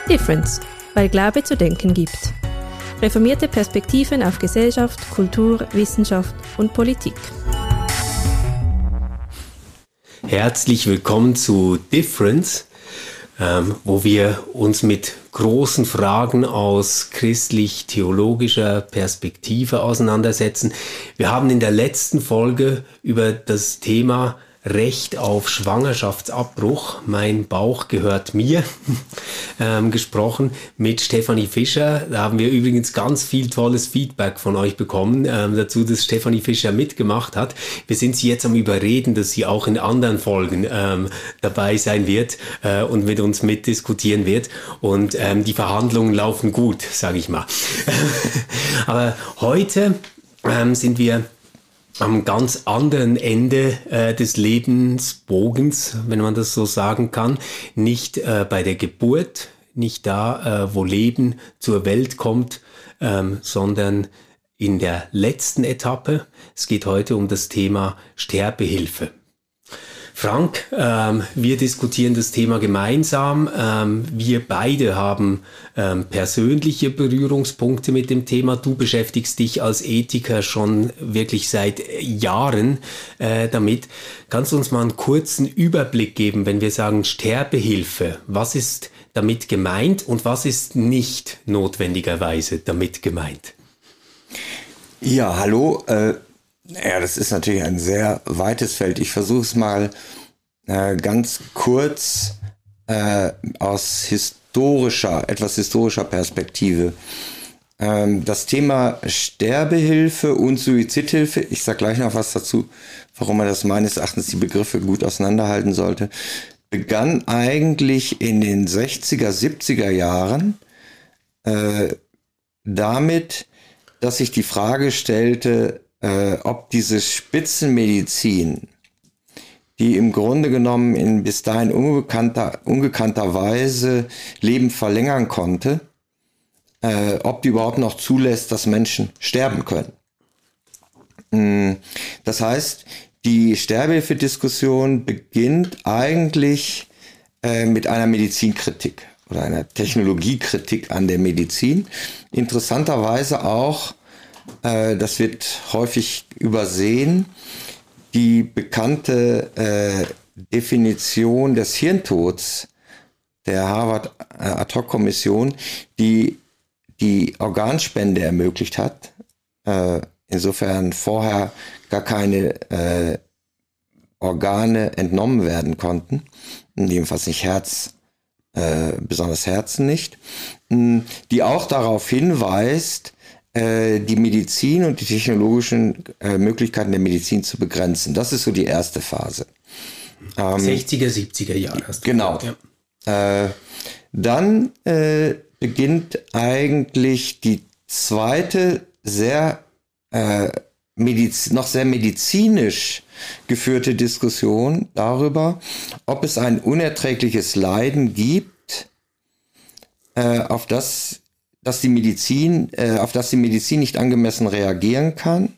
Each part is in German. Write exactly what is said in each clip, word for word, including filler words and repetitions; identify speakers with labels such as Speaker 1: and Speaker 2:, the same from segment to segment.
Speaker 1: Difference, weil Glaube zu denken gibt. Reformierte Perspektiven auf Gesellschaft, Kultur, Wissenschaft und Politik.
Speaker 2: Herzlich willkommen zu Difference, ähm, wo wir uns mit großen Fragen aus christlich-theologischer Perspektive auseinandersetzen. Wir haben in der letzten Folge über das Thema Recht auf Schwangerschaftsabbruch, mein Bauch gehört mir, ähm, gesprochen mit Stefanie Fischer. Da haben wir übrigens ganz viel tolles Feedback von euch bekommen ähm, dazu, dass Stefanie Fischer mitgemacht hat. Wir sind sie jetzt am Überreden, dass sie auch in anderen Folgen ähm, dabei sein wird äh, und mit uns mitdiskutieren wird. Und ähm, die Verhandlungen laufen gut, sage ich mal. Aber heute ähm, sind wir am ganz anderen Ende äh, des Lebensbogens, wenn man das so sagen kann, nicht äh, bei der Geburt, nicht da, äh, wo Leben zur Welt kommt, ähm, sondern in der letzten Etappe. Es geht heute um das Thema Sterbehilfe. Frank, ähm, wir diskutieren das Thema gemeinsam. Ähm, wir beide haben ähm, persönliche Berührungspunkte mit dem Thema. Du beschäftigst dich als Ethiker schon wirklich seit Jahren äh, damit. Kannst du uns mal einen kurzen Überblick geben, wenn wir sagen Sterbehilfe? Was ist damit gemeint und was ist nicht notwendigerweise damit gemeint?
Speaker 3: Ja, hallo. Äh Ja, das ist natürlich ein sehr weites Feld. Ich versuche es mal äh, ganz kurz äh, aus historischer, etwas historischer Perspektive. Ähm, das Thema Sterbehilfe und Suizidhilfe, ich sage gleich noch was dazu, warum man das meines Erachtens die Begriffe gut auseinanderhalten sollte, begann eigentlich in den sechziger, siebziger Jahren äh, damit, dass sich die Frage stellte, Äh, ob diese Spitzenmedizin, die im Grunde genommen in bis dahin ungekannter, ungekannter Weise Leben verlängern konnte, äh, ob die überhaupt noch zulässt, dass Menschen sterben können. Mm, das heißt, die Sterbehilfediskussion beginnt eigentlich äh, mit einer Medizinkritik oder einer Technologiekritik an der Medizin. Interessanterweise auch, das wird häufig übersehen, die bekannte äh, Definition des Hirntods der Harvard-Ad-Hoc-Kommission, die die Organspende ermöglicht hat, äh, insofern vorher gar keine äh, Organe entnommen werden konnten, jedenfalls nicht Herz, äh, besonders Herzen nicht, die auch darauf hinweist, die Medizin und die technologischen äh, Möglichkeiten der Medizin zu begrenzen. Das ist so die erste Phase.
Speaker 2: Ähm, sechziger, siebziger Jahre hast du
Speaker 3: Genau.
Speaker 2: gesagt, ja.
Speaker 3: Äh, dann äh, beginnt eigentlich die zweite, sehr äh, Mediz- noch sehr medizinisch geführte Diskussion darüber, ob es ein unerträgliches Leiden gibt, äh, auf das dass die Medizin, äh, auf das die Medizin nicht angemessen reagieren kann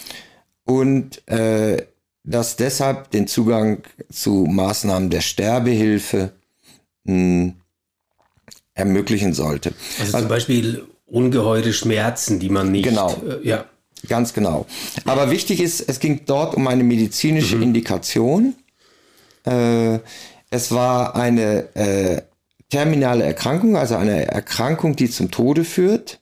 Speaker 3: und äh, dass deshalb den Zugang zu Maßnahmen der Sterbehilfe mh, ermöglichen sollte.
Speaker 2: Also, also zum Beispiel ungeheure Schmerzen, die man nicht...
Speaker 3: Genau,
Speaker 2: äh, ja.
Speaker 3: Ganz genau. Aber wichtig ist, es ging dort um eine medizinische mhm. Indikation. Äh, es war eine äh, terminale Erkrankung, also eine Erkrankung, die zum Tode führt.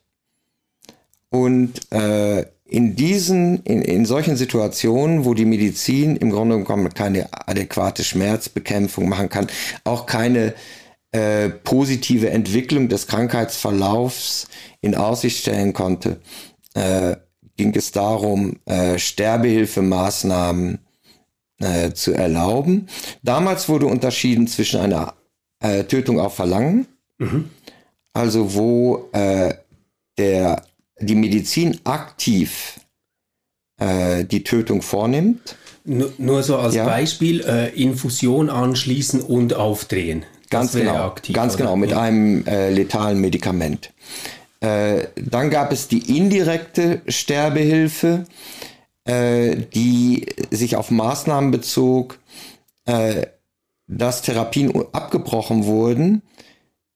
Speaker 3: Und äh, in diesen, in, in solchen Situationen, wo die Medizin im Grunde genommen keine adäquate Schmerzbekämpfung machen kann, auch keine äh, positive Entwicklung des Krankheitsverlaufs in Aussicht stellen konnte, äh, ging es darum, äh, Sterbehilfemaßnahmen äh, zu erlauben. Damals wurde unterschieden zwischen einer Äh, Tötung auf Verlangen, mhm. also wo äh, der, die Medizin aktiv äh, die Tötung vornimmt.
Speaker 2: Nur, nur so als ja. Beispiel, äh, Infusion anschließen und aufdrehen.
Speaker 3: Ganz
Speaker 2: das
Speaker 3: genau,
Speaker 2: aktiv,
Speaker 3: ganz
Speaker 2: oder?
Speaker 3: genau, mit ja. einem äh, letalen Medikament. Äh, dann gab es die indirekte Sterbehilfe, äh, die sich auf Maßnahmen bezog, äh, dass Therapien abgebrochen wurden,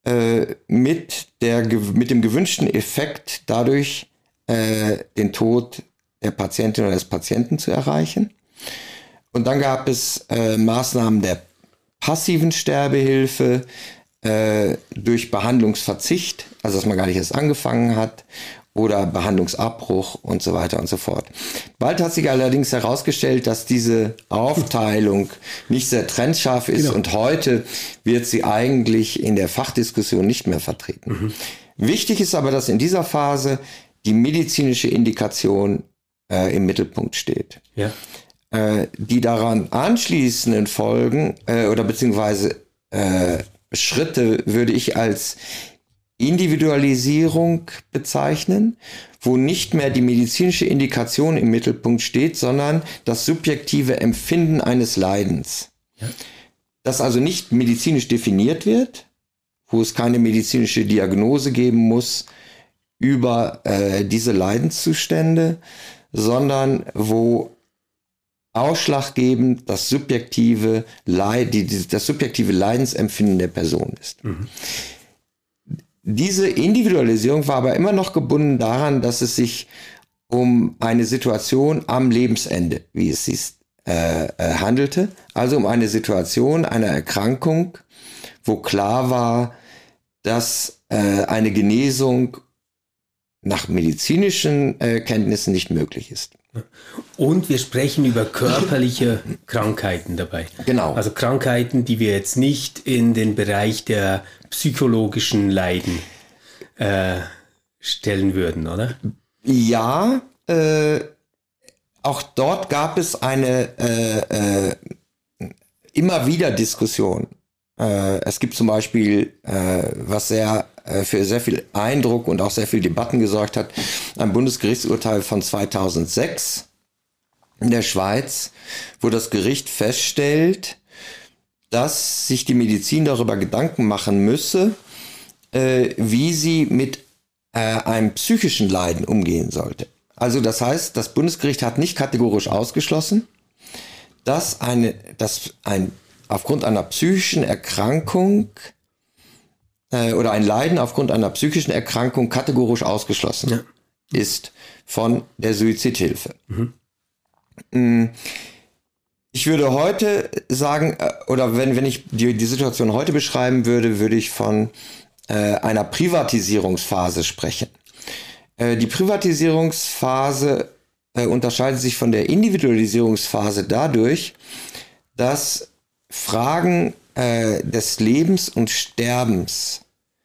Speaker 3: äh, mit, der, mit dem gewünschten Effekt dadurch äh, den Tod der Patientin oder des Patienten zu erreichen. Und dann gab es äh, Maßnahmen der passiven Sterbehilfe äh, durch Behandlungsverzicht, also dass man gar nicht erst angefangen hat, oder Behandlungsabbruch und so weiter und so fort. Bald hat sich allerdings herausgestellt, dass diese Aufteilung nicht sehr trennscharf ist, genau. Und heute wird sie eigentlich in der Fachdiskussion nicht mehr vertreten. Mhm. Wichtig ist aber, dass in dieser Phase die medizinische Indikation äh, im Mittelpunkt steht. Ja. Äh, die daran anschließenden Folgen äh, oder beziehungsweise äh, Schritte würde ich als Individualisierung bezeichnen, wo nicht mehr die medizinische Indikation im Mittelpunkt steht, sondern das subjektive Empfinden eines Leidens. Ja. Das also nicht medizinisch definiert wird, wo es keine medizinische Diagnose geben muss über äh, diese Leidenszustände, sondern wo ausschlaggebend das subjektive Leid, die, das subjektive Leidensempfinden der Person ist. Mhm. Diese Individualisierung war aber immer noch gebunden daran, dass es sich um eine Situation am Lebensende, wie es hieß, äh, äh, handelte. Also um eine Situation einer Erkrankung, wo klar war, dass äh, eine Genesung nach medizinischen äh, Kenntnissen nicht möglich ist.
Speaker 2: Und wir sprechen über körperliche Krankheiten dabei.
Speaker 3: Genau.
Speaker 2: Also Krankheiten, die wir jetzt nicht in den Bereich der psychologischen Leiden äh, stellen würden, oder?
Speaker 3: Ja, äh, auch dort gab es eine äh, äh, immer wieder Diskussion. Äh, es gibt zum Beispiel, äh, was sehr äh, für sehr viel Eindruck und auch sehr viel Debatten gesorgt hat, ein Bundesgerichtsurteil von zweitausendsechs in der Schweiz, wo das Gericht feststellt, dass sich die Medizin darüber Gedanken machen müsse, äh, wie sie mit äh, einem psychischen Leiden umgehen sollte. Also das heißt, das Bundesgericht hat nicht kategorisch ausgeschlossen, dass eine, dass ein aufgrund einer psychischen Erkrankung äh, oder ein Leiden aufgrund einer psychischen Erkrankung kategorisch ausgeschlossen ja. ist von der Suizidhilfe. Mhm. Ich würde heute sagen, oder wenn, wenn ich die, die Situation heute beschreiben würde, würde ich von äh, einer Privatisierungsphase sprechen. Äh, die Privatisierungsphase äh, unterscheidet sich von der Individualisierungsphase dadurch, dass Fragen äh, des Lebens und Sterbens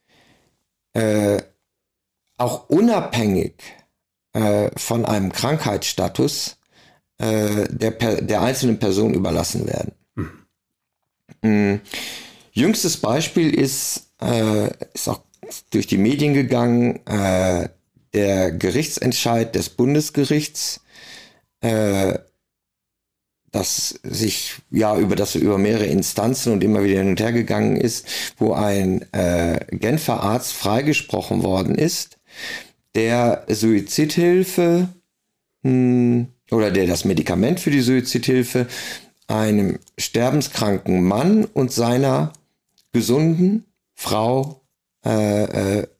Speaker 3: äh, auch unabhängig äh, von einem Krankheitsstatus äh, der, der einzelnen Person überlassen werden. Mhm. Mhm. Jüngstes Beispiel ist, äh, ist auch durch die Medien gegangen, äh, der Gerichtsentscheid des Bundesgerichts, äh, das sich ja über das über mehrere Instanzen und immer wieder hin und her gegangen ist, wo ein äh, Genfer Arzt freigesprochen worden ist, der Suizidhilfe mh, oder der das Medikament für die Suizidhilfe einem sterbenskranken Mann und seiner gesunden Frau äh, äh,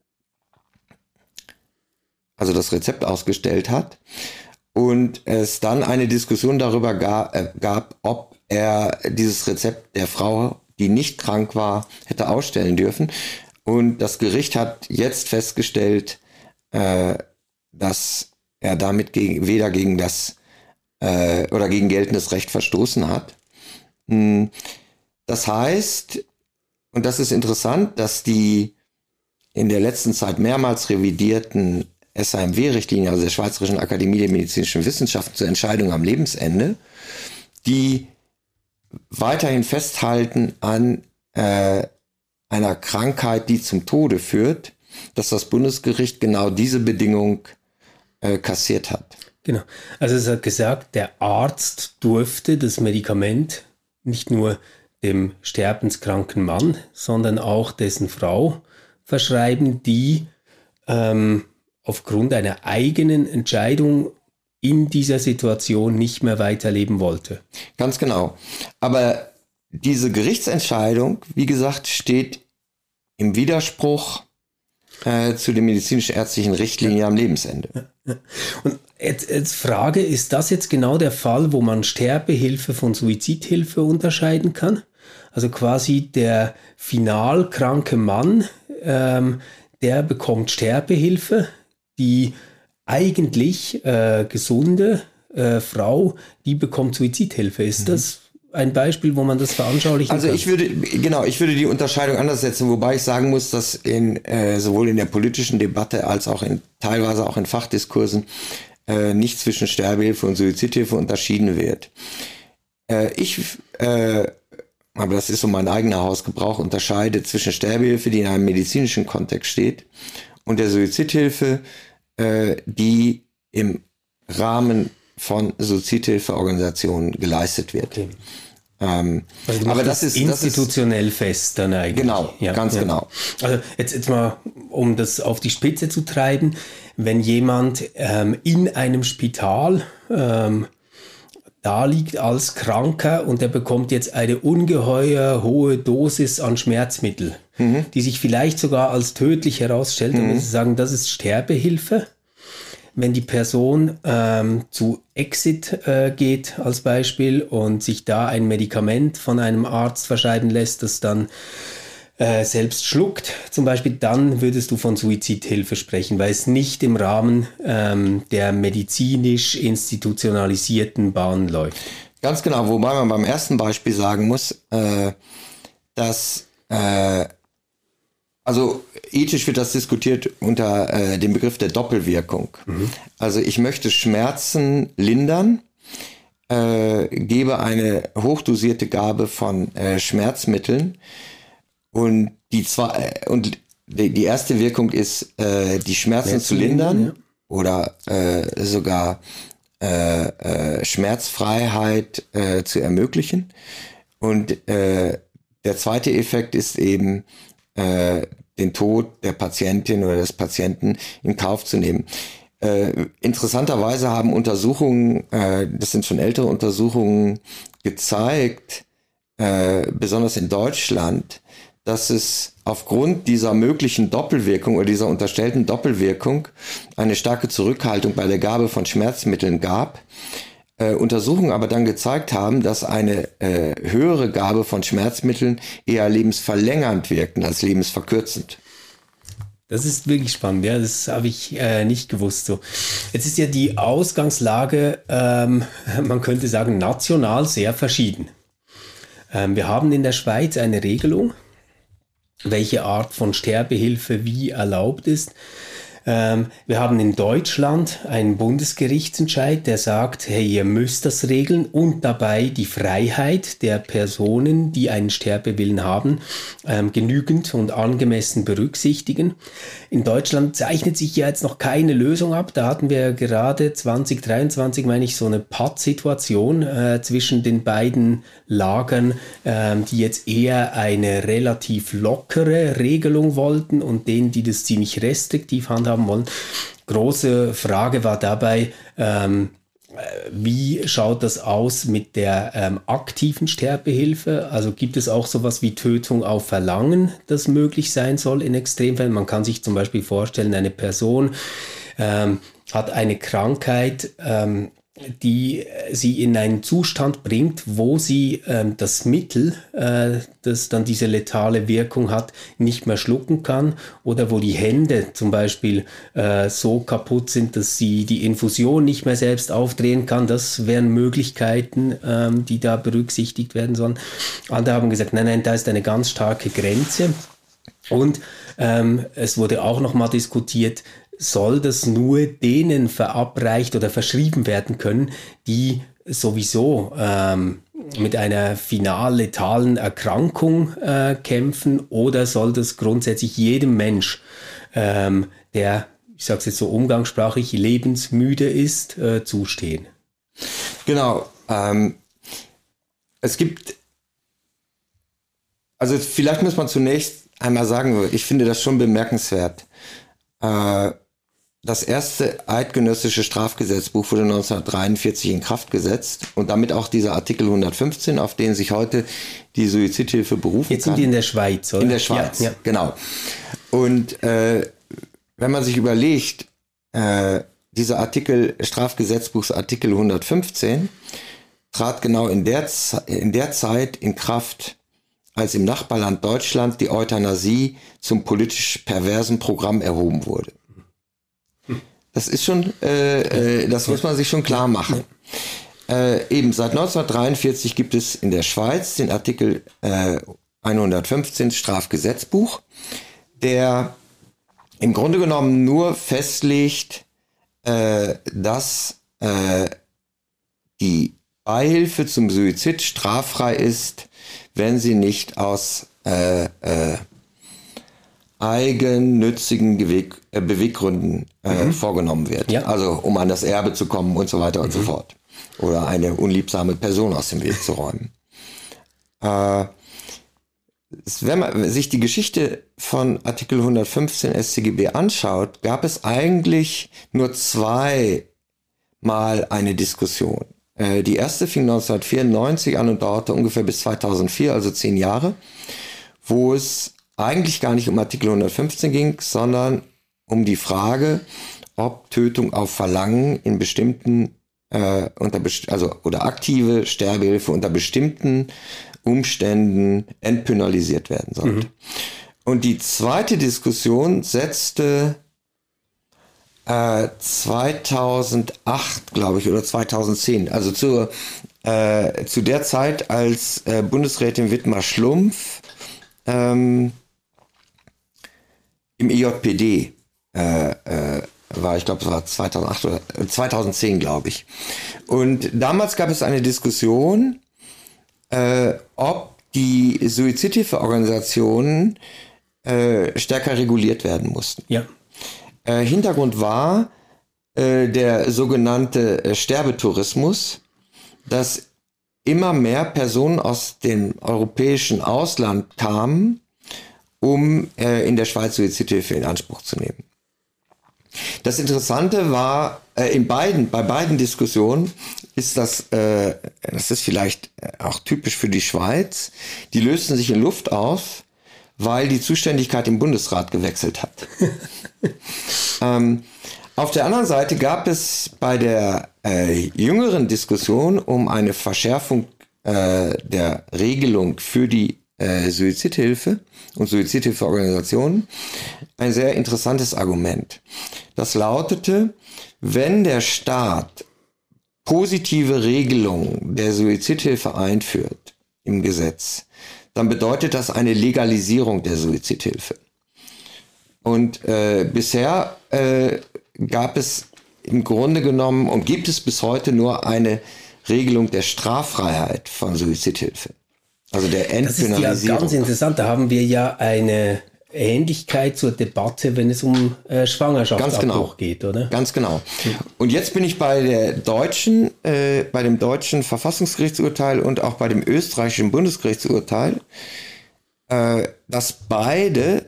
Speaker 3: also das Rezept ausgestellt hat. Und es dann eine Diskussion darüber gab, äh, gab, ob er dieses Rezept der Frau, die nicht krank war, hätte ausstellen dürfen. Und das Gericht hat jetzt festgestellt, äh, dass er damit gegen, weder gegen das äh, oder gegen geltendes Recht verstoßen hat. Das heißt, und das ist interessant, dass die in der letzten Zeit mehrmals revidierten S A M W-Richtlinie, also der Schweizerischen Akademie der Medizinischen Wissenschaften zur Entscheidung am Lebensende, die weiterhin festhalten an äh, einer Krankheit, die zum Tode führt, dass das Bundesgericht genau diese Bedingung äh, kassiert hat.
Speaker 2: Genau. Also es hat gesagt, der Arzt durfte das Medikament nicht nur dem sterbenskranken Mann, sondern auch dessen Frau verschreiben, die ähm, aufgrund einer eigenen Entscheidung in dieser Situation nicht mehr weiterleben wollte.
Speaker 3: Ganz genau. Aber diese Gerichtsentscheidung, wie gesagt, steht im Widerspruch äh, zu den medizinisch-ärztlichen Richtlinien ja. am Lebensende.
Speaker 2: Ja, ja. Und jetzt, jetzt Frage, ist das jetzt genau der Fall, wo man Sterbehilfe von Suizidhilfe unterscheiden kann? Also quasi der final kranke Mann, ähm, der bekommt Sterbehilfe, die eigentlich äh, gesunde äh, Frau, die bekommt Suizidhilfe. Ist mhm. das ein Beispiel, wo man das veranschaulichen
Speaker 3: also
Speaker 2: kann?
Speaker 3: Also ich würde, genau, ich würde die Unterscheidung anders setzen, wobei ich sagen muss, dass in äh, sowohl in der politischen Debatte als auch in teilweise auch in Fachdiskursen äh, nicht zwischen Sterbehilfe und Suizidhilfe unterschieden wird. Äh, ich, äh, aber das ist so mein eigener Hausgebrauch, unterscheide zwischen Sterbehilfe, die in einem medizinischen Kontext steht, und der Suizidhilfe, äh, die im Rahmen von Suizidhilfeorganisationen geleistet wird. Okay. Ähm,
Speaker 2: also aber das, das ist institutionell das ist, fest dann eigentlich.
Speaker 3: Genau, ja, ganz ja. genau.
Speaker 2: Also jetzt, jetzt mal, um das auf die Spitze zu treiben, wenn jemand ähm, in einem Spital ähm, da liegt als Kranker und er bekommt jetzt eine ungeheuer hohe Dosis an Schmerzmittel, mhm. die sich vielleicht sogar als tödlich herausstellt, dann mhm. würde ich sagen, das ist Sterbehilfe. Wenn die Person ähm, zu Exit äh, geht als Beispiel und sich da ein Medikament von einem Arzt verschreiben lässt, das dann äh, selbst schluckt, zum Beispiel, dann würdest du von Suizidhilfe sprechen, weil es nicht im Rahmen ähm, der medizinisch institutionalisierten Bahn läuft.
Speaker 3: Ganz genau, wobei man beim ersten Beispiel sagen muss, äh, dass äh, also ethisch wird das diskutiert unter äh, dem Begriff der Doppelwirkung. Mhm. Also ich möchte Schmerzen lindern, äh, gebe eine hochdosierte Gabe von äh, Schmerzmitteln und die zwei, und die, die erste Wirkung ist, äh, die Schmerzen Schmerzen zu lindern ja. oder äh, sogar äh, äh, Schmerzfreiheit äh, zu ermöglichen. Und äh, der zweite Effekt ist eben, äh, den Tod der Patientin oder des Patienten in Kauf zu nehmen. Äh, interessanterweise haben Untersuchungen, äh, das sind schon ältere Untersuchungen, gezeigt, äh, besonders in Deutschland, dass es aufgrund dieser möglichen Doppelwirkung oder dieser unterstellten Doppelwirkung eine starke Zurückhaltung bei der Gabe von Schmerzmitteln gab. Äh, Untersuchungen aber dann gezeigt haben, dass eine äh, höhere Gabe von Schmerzmitteln eher lebensverlängernd wirkten als lebensverkürzend.
Speaker 2: Das ist wirklich spannend, ja, das habe ich äh, nicht gewusst. So, jetzt ist ja die Ausgangslage, ähm, man könnte sagen, national sehr verschieden. Ähm, wir haben in der Schweiz eine Regelung, welche Art von Sterbehilfe wie erlaubt ist. Ähm, wir haben in Deutschland einen Bundesgerichtsentscheid, der sagt, hey, ihr müsst das regeln und dabei die Freiheit der Personen, die einen Sterbewillen haben, ähm, genügend und angemessen berücksichtigen. In Deutschland zeichnet sich ja jetzt noch keine Lösung ab. Da hatten wir gerade zwanzig dreiundzwanzig, meine ich, so eine Pattsituation äh, zwischen den beiden Lagern, äh, die jetzt eher eine relativ lockere Regelung wollten und denen, die das ziemlich restriktiv handhaben wollen. Große Frage war dabei, ähm, wie schaut das aus mit der ähm, aktiven Sterbehilfe? Also gibt es auch sowas wie Tötung auf Verlangen, das möglich sein soll in Extremfällen? Man kann sich zum Beispiel vorstellen, eine Person ähm, hat eine Krankheit, ähm, die sie in einen Zustand bringt, wo sie ähm, das Mittel, äh, das dann diese letale Wirkung hat, nicht mehr schlucken kann oder wo die Hände zum Beispiel äh, so kaputt sind, dass sie die Infusion nicht mehr selbst aufdrehen kann. Das wären Möglichkeiten, ähm, die da berücksichtigt werden sollen. Andere haben gesagt, nein, nein, da ist eine ganz starke Grenze. Und ähm, es wurde auch nochmal diskutiert, soll das nur denen verabreicht oder verschrieben werden können, die sowieso ähm, mit einer final letalen Erkrankung äh, kämpfen, oder soll das grundsätzlich jedem Mensch, ähm, der, ich sage es jetzt so umgangssprachlich, lebensmüde ist, äh, zustehen?
Speaker 3: Genau. Ähm, es gibt, also vielleicht muss man zunächst einmal sagen, ich finde das schon bemerkenswert. Äh, das erste eidgenössische Strafgesetzbuch wurde neunzehnhundertdreiundvierzig in Kraft gesetzt und damit auch dieser Artikel hundertfünfzehn, auf den sich heute die Suizidhilfe berufen
Speaker 2: Jetzt sind
Speaker 3: kann.
Speaker 2: die in der Schweiz, oder?
Speaker 3: In der Schweiz,
Speaker 2: ja, ja.
Speaker 3: Genau. Und äh, wenn man sich überlegt, äh, dieser Artikel, Strafgesetzbuchsartikel hundertfünfzehn, trat genau in der, in der Zeit in Kraft, als im Nachbarland Deutschland die Euthanasie zum politisch perversen Programm erhoben wurde. Das ist schon, äh, äh, das muss man sich schon klar machen. Äh, eben seit neunzehnhundertdreiundvierzig gibt es in der Schweiz den Artikel äh, hundertfünfzehn Strafgesetzbuch, der im Grunde genommen nur festlegt, äh, dass äh, die Beihilfe zum Suizid straffrei ist, wenn sie nicht aus äh, äh, eigennützigen Geweg, äh, Beweggründen äh, mhm. vorgenommen wird. Ja. Also um an das Erbe zu kommen und so weiter und mhm. so fort. Oder eine unliebsame Person aus dem Weg zu räumen. Äh, wenn man sich die Geschichte von Artikel hundertfünfzehn S t G B anschaut, gab es eigentlich nur zweimal eine Diskussion. Äh, die erste fing neunzehnhundertvierundneunzig an und dauerte ungefähr bis zweitausendvier, also zehn Jahre, wo es eigentlich gar nicht um Artikel hundertfünfzehn ging, sondern um die Frage, ob Tötung auf Verlangen in bestimmten, äh, unter best- also oder aktive Sterbehilfe unter bestimmten Umständen entpenalisiert werden sollte. Mhm. Und die zweite Diskussion setzte äh, zweitausendacht, glaube ich, oder zweitausendzehn, also zur, äh, zu der Zeit, als äh, Bundesrätin Wittmar Schlumpf ähm, im I J P D äh, äh, war, ich glaube, es war zweitausendacht oder zweitausendzehn, glaube ich. Und damals gab es eine Diskussion, äh, ob die Suizidhilfeorganisationen äh, stärker reguliert werden mussten.
Speaker 2: Ja.
Speaker 3: Äh, Hintergrund war äh, der sogenannte äh, Sterbetourismus, dass immer mehr Personen aus dem europäischen Ausland kamen, um äh, in der Schweiz Suizidhilfe in Anspruch zu nehmen. Das Interessante war, äh, in beiden, bei beiden Diskussionen ist das, äh, das ist vielleicht auch typisch für die Schweiz, die lösten sich in Luft auf, weil die Zuständigkeit im Bundesrat gewechselt hat. ähm, auf der anderen Seite gab es bei der äh, jüngeren Diskussion um eine Verschärfung äh, der Regelung für die äh, Suizidhilfe und Suizidhilfeorganisationen ein sehr interessantes Argument. Das lautete, wenn der Staat positive Regelungen der Suizidhilfe einführt im Gesetz, dann bedeutet das eine Legalisierung der Suizidhilfe. Und äh, bisher äh, gab es im Grunde genommen und gibt es bis heute nur eine Regelung der Straffreiheit von Suizidhilfe. Also der Entpenalisierung.
Speaker 2: Das ist ja ganz interessant. Da haben wir ja eine Ähnlichkeit zur Debatte, wenn es um äh, Schwangerschaftsabbruch
Speaker 3: genau.
Speaker 2: geht, oder?
Speaker 3: Ganz genau. Und jetzt bin ich bei der deutschen, äh, bei dem deutschen Verfassungsgerichtsurteil und auch bei dem österreichischen Bundesgerichtsurteil, äh, dass beide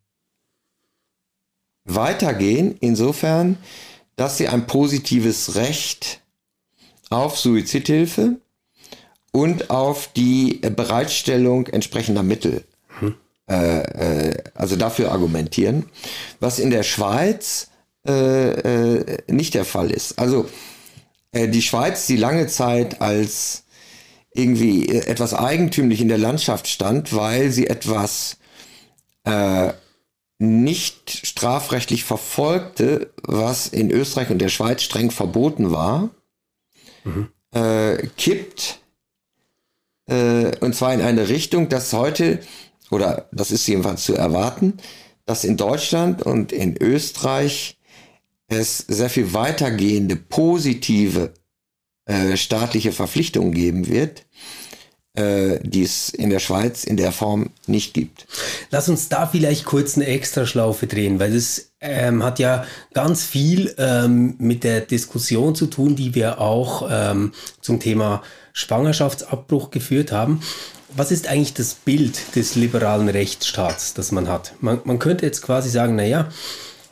Speaker 3: weitergehen, insofern, dass sie ein positives Recht auf Suizidhilfe und auf die Bereitstellung entsprechender Mittel hm. äh, äh, also dafür argumentieren, was in der Schweiz äh, äh, nicht der Fall ist. Also äh, die Schweiz, die lange Zeit als irgendwie etwas eigentümlich in der Landschaft stand, weil sie etwas äh, nicht strafrechtlich verfolgte, was in Österreich und der Schweiz streng verboten war, mhm. äh, kippt äh, und zwar in eine Richtung, dass heute, oder das ist jedenfalls zu erwarten, dass in Deutschland und in Österreich es sehr viel weitergehende positive äh, staatliche Verpflichtungen geben wird, die es in der Schweiz in der Form nicht gibt.
Speaker 2: Lass uns da vielleicht kurz eine Extraschlaufe drehen, weil das ähm, hat ja ganz viel ähm, mit der Diskussion zu tun, die wir auch ähm, zum Thema Schwangerschaftsabbruch geführt haben. Was ist eigentlich das Bild des liberalen Rechtsstaats, das man hat? Man, man könnte jetzt quasi sagen, naja,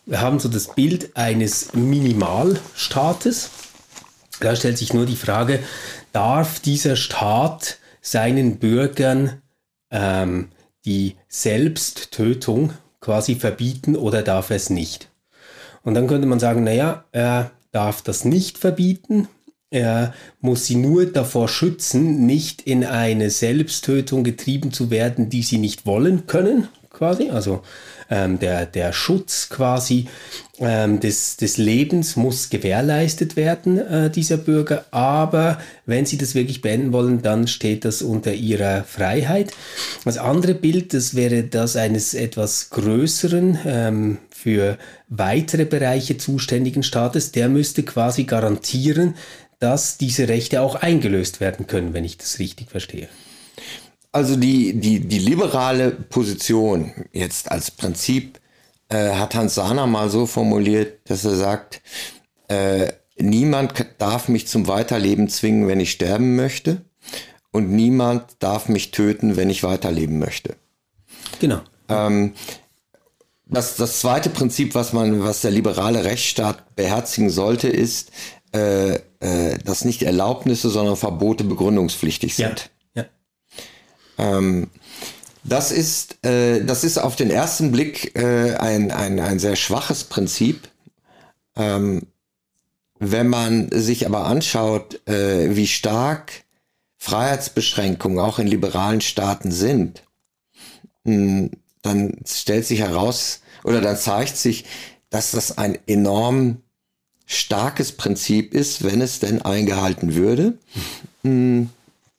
Speaker 2: wir haben so das Bild eines Minimalstaates. Da stellt sich nur die Frage, darf dieser Staat seinen Bürgern ähm, die Selbsttötung quasi verbieten oder darf er es nicht? Und dann könnte man sagen, naja, er darf das nicht verbieten, er muss sie nur davor schützen, nicht in eine Selbsttötung getrieben zu werden, die sie nicht wollen können, quasi. Also ähm, der, der Schutz quasi ähm, des, des Lebens muss gewährleistet werden, äh, dieser Bürger. Aber wenn sie das wirklich beenden wollen, dann steht das unter ihrer Freiheit. Das andere Bild, das wäre das eines etwas größeren, ähm, für weitere Bereiche zuständigen Staates. Der müsste quasi garantieren, dass diese Rechte auch eingelöst werden können, wenn ich das richtig verstehe.
Speaker 3: Also die, die, die liberale Position jetzt als Prinzip äh, hat Hans Sahner mal so formuliert, dass er sagt, äh, niemand darf mich zum Weiterleben zwingen, wenn ich sterben möchte, und niemand darf mich töten, wenn ich weiterleben möchte. Genau. Ähm, das, das zweite Prinzip, was man, was der liberale Rechtsstaat beherzigen sollte, ist, äh, äh, dass nicht Erlaubnisse, sondern Verbote begründungspflichtig sind. Ja. Ja. Ähm, das ist, äh, das ist auf den ersten Blick äh, ein, ein, ein sehr schwaches Prinzip. Ähm, wenn man sich aber anschaut, äh, wie stark Freiheitsbeschränkungen auch in liberalen Staaten sind, mh, dann stellt sich heraus oder dann zeigt sich, dass das ein enorm starkes Prinzip ist, wenn es denn eingehalten würde. Mhm.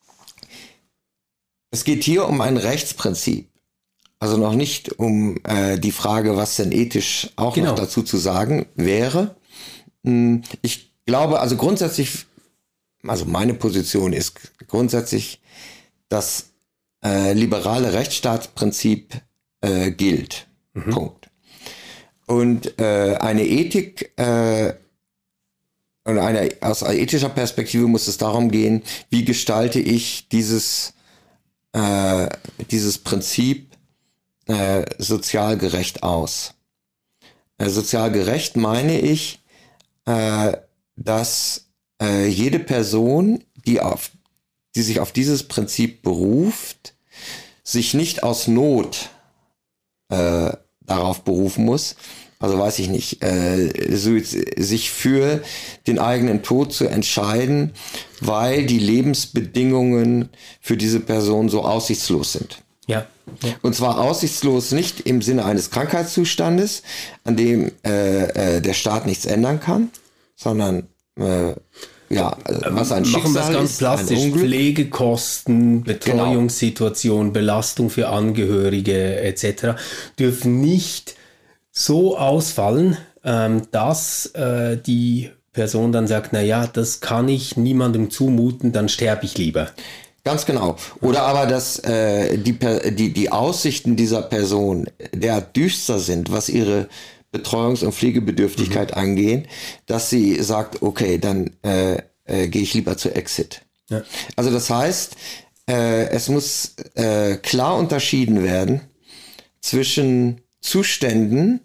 Speaker 3: Es geht hier um ein Rechtsprinzip, also noch nicht um äh, die Frage, was denn ethisch auch genau. noch dazu zu sagen wäre. Mhm. Ich glaube, also grundsätzlich, also meine Position ist grundsätzlich, das äh, liberale Rechtsstaatsprinzip äh, gilt. Mhm. Punkt. Und äh, eine Ethik, äh, und eine, aus ethischer Perspektive muss es darum gehen, wie gestalte ich dieses, äh, dieses Prinzip äh, sozial gerecht aus. Äh, sozial gerecht meine ich, äh, dass äh, jede Person, die auf, die sich auf dieses Prinzip beruft, sich nicht aus Not äh, darauf berufen muss. Also weiß ich nicht, äh, so, sich für den eigenen Tod zu entscheiden, weil die Lebensbedingungen für diese Person so aussichtslos sind. Ja. Ja. Und zwar aussichtslos nicht im Sinne eines Krankheitszustandes, an dem äh, äh, der Staat nichts ändern kann, sondern äh, ja, was ein Schicksal
Speaker 2: Machen wir es ganz
Speaker 3: ist,
Speaker 2: plastisch. Pflegekosten, Betreuungssituation, genau. Belastung für Angehörige et cetera dürfen nicht so ausfallen, ähm, dass äh, die Person dann sagt, na ja, das kann ich niemandem zumuten, dann sterbe ich lieber.
Speaker 3: Ganz genau. Oder aber, dass äh, die, die, die Aussichten dieser Person derart düster sind, was ihre Betreuungs- und Pflegebedürftigkeit mhm. angehen, dass sie sagt, okay, dann äh, äh, gehe ich lieber zu Exit. Ja. Also das heißt, äh, es muss äh, klar unterschieden werden zwischen Zuständen,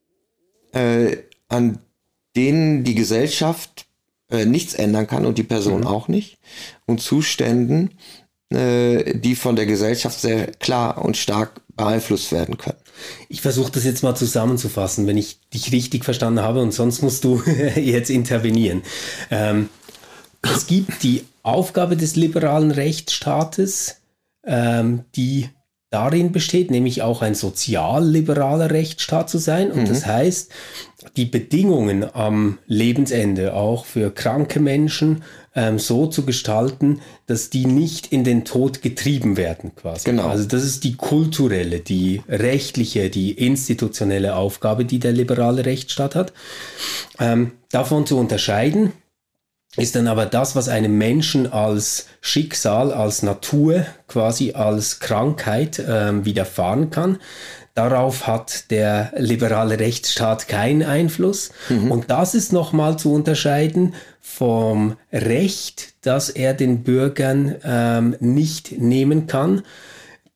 Speaker 3: äh, an denen die Gesellschaft äh, nichts ändern kann und die Person mhm. auch nicht, und Zuständen, äh, die von der Gesellschaft sehr klar und stark beeinflusst werden können.
Speaker 2: Ich versuche das jetzt mal zusammenzufassen, wenn ich dich richtig verstanden habe, und sonst musst du jetzt intervenieren. Ähm, es gibt die Aufgabe des liberalen Rechtsstaates, ähm, die darin besteht, nämlich auch ein sozial-liberaler Rechtsstaat zu sein. Und mhm. das heißt, die Bedingungen am Lebensende auch für kranke Menschen ähm, so zu gestalten, dass die nicht in den Tod getrieben werden quasi. Genau. Also das ist die kulturelle, die rechtliche, die institutionelle Aufgabe, die der liberale Rechtsstaat hat. Ähm, davon zu unterscheiden ist dann aber das, was einem Menschen als Schicksal, als Natur, quasi als Krankheit ähm, widerfahren kann. Darauf hat der liberale Rechtsstaat keinen Einfluss. Mhm. Und das ist nochmal zu unterscheiden vom Recht, das er den Bürgern ähm, nicht nehmen kann.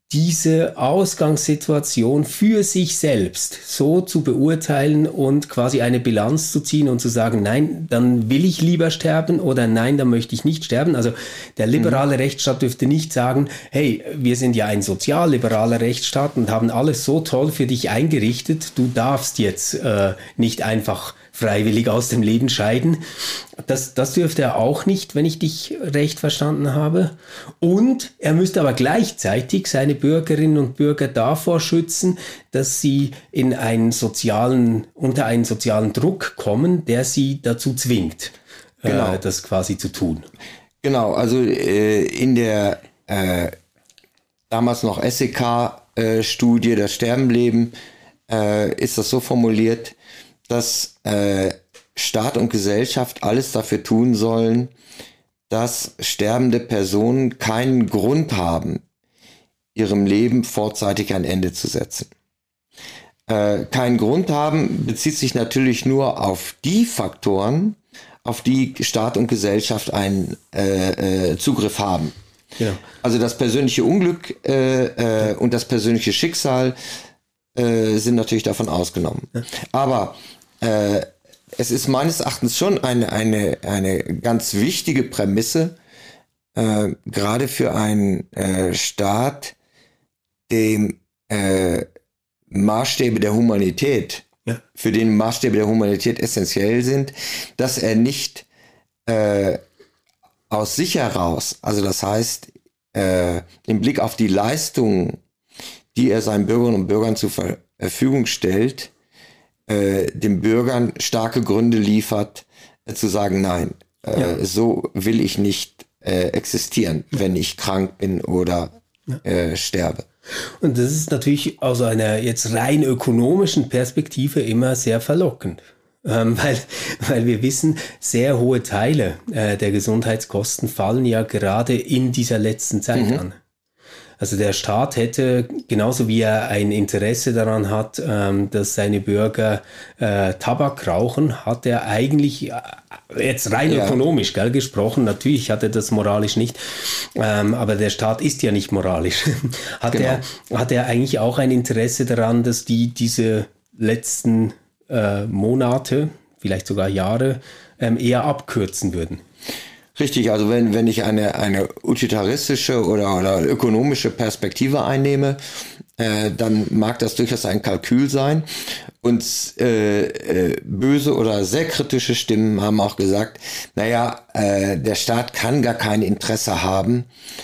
Speaker 2: diese Ausgangssituation für sich selbst so zu beurteilen und quasi eine Bilanz zu ziehen und zu sagen, nein, dann will ich lieber sterben oder nein, dann möchte ich nicht sterben. Also der liberale mhm. Rechtsstaat dürfte nicht sagen, hey, wir sind ja ein sozialliberaler Rechtsstaat und haben alles so toll für dich eingerichtet, du darfst jetzt äh, nicht einfach freiwillig aus dem Leben scheiden. Das, das dürfte er auch nicht, wenn ich dich recht verstanden habe. Und er müsste aber gleichzeitig seine Bürgerinnen und Bürger davor schützen, dass sie in einen sozialen, unter einen sozialen Druck kommen, der sie dazu zwingt, genau. äh, das quasi zu tun.
Speaker 3: Genau, also äh, in der äh, damals noch S E K-Studie, äh, das Sterbenleben, äh, ist das so formuliert, dass äh, Staat und Gesellschaft alles dafür tun sollen, dass sterbende Personen keinen Grund haben, ihrem Leben vorzeitig ein Ende zu setzen. Äh, keinen Grund haben bezieht sich natürlich nur auf die Faktoren, auf die Staat und Gesellschaft einen äh, äh, Zugriff haben. Ja. Also das persönliche Unglück äh, äh, und das persönliche Schicksal äh, sind natürlich davon ausgenommen. Ja. Aber Äh, es ist meines Erachtens schon eine, eine, eine ganz wichtige Prämisse, äh, gerade für einen äh, Staat, dem äh, Maßstäbe der Humanität, ja. für den Maßstäbe der Humanität essentiell sind, dass er nicht äh, aus sich heraus, also das heißt, äh, im Blick auf die Leistungen, die er seinen Bürgerinnen und Bürgern zur Verfügung stellt, Äh, den Bürgern starke Gründe liefert, äh, zu sagen, nein, äh, ja. so will ich nicht äh, existieren, ja. wenn ich krank bin oder ja. äh, sterbe.
Speaker 2: Und das ist natürlich aus einer jetzt rein ökonomischen Perspektive immer sehr verlockend. Ähm, weil, weil wir wissen, sehr hohe Teile äh, der Gesundheitskosten fallen ja gerade in dieser letzten Zeit mhm. an. Also der Staat hätte, genauso wie er ein Interesse daran hat, ähm, dass seine Bürger äh, Tabak rauchen, hat er eigentlich, äh, jetzt rein ja. ökonomisch gell, gesprochen, natürlich hat er das moralisch nicht, ähm, aber der Staat ist ja nicht moralisch, hat, genau. er, hat er eigentlich auch ein Interesse daran, dass die diese letzten äh, Monate, vielleicht sogar Jahre, ähm, eher abkürzen würden.
Speaker 3: Richtig, also wenn, wenn ich eine, eine utilitaristische oder, oder ökonomische Perspektive einnehme, äh, dann mag das durchaus ein Kalkül sein. Und äh, äh, böse oder sehr kritische Stimmen haben auch gesagt, naja, äh, der Staat kann gar kein Interesse haben,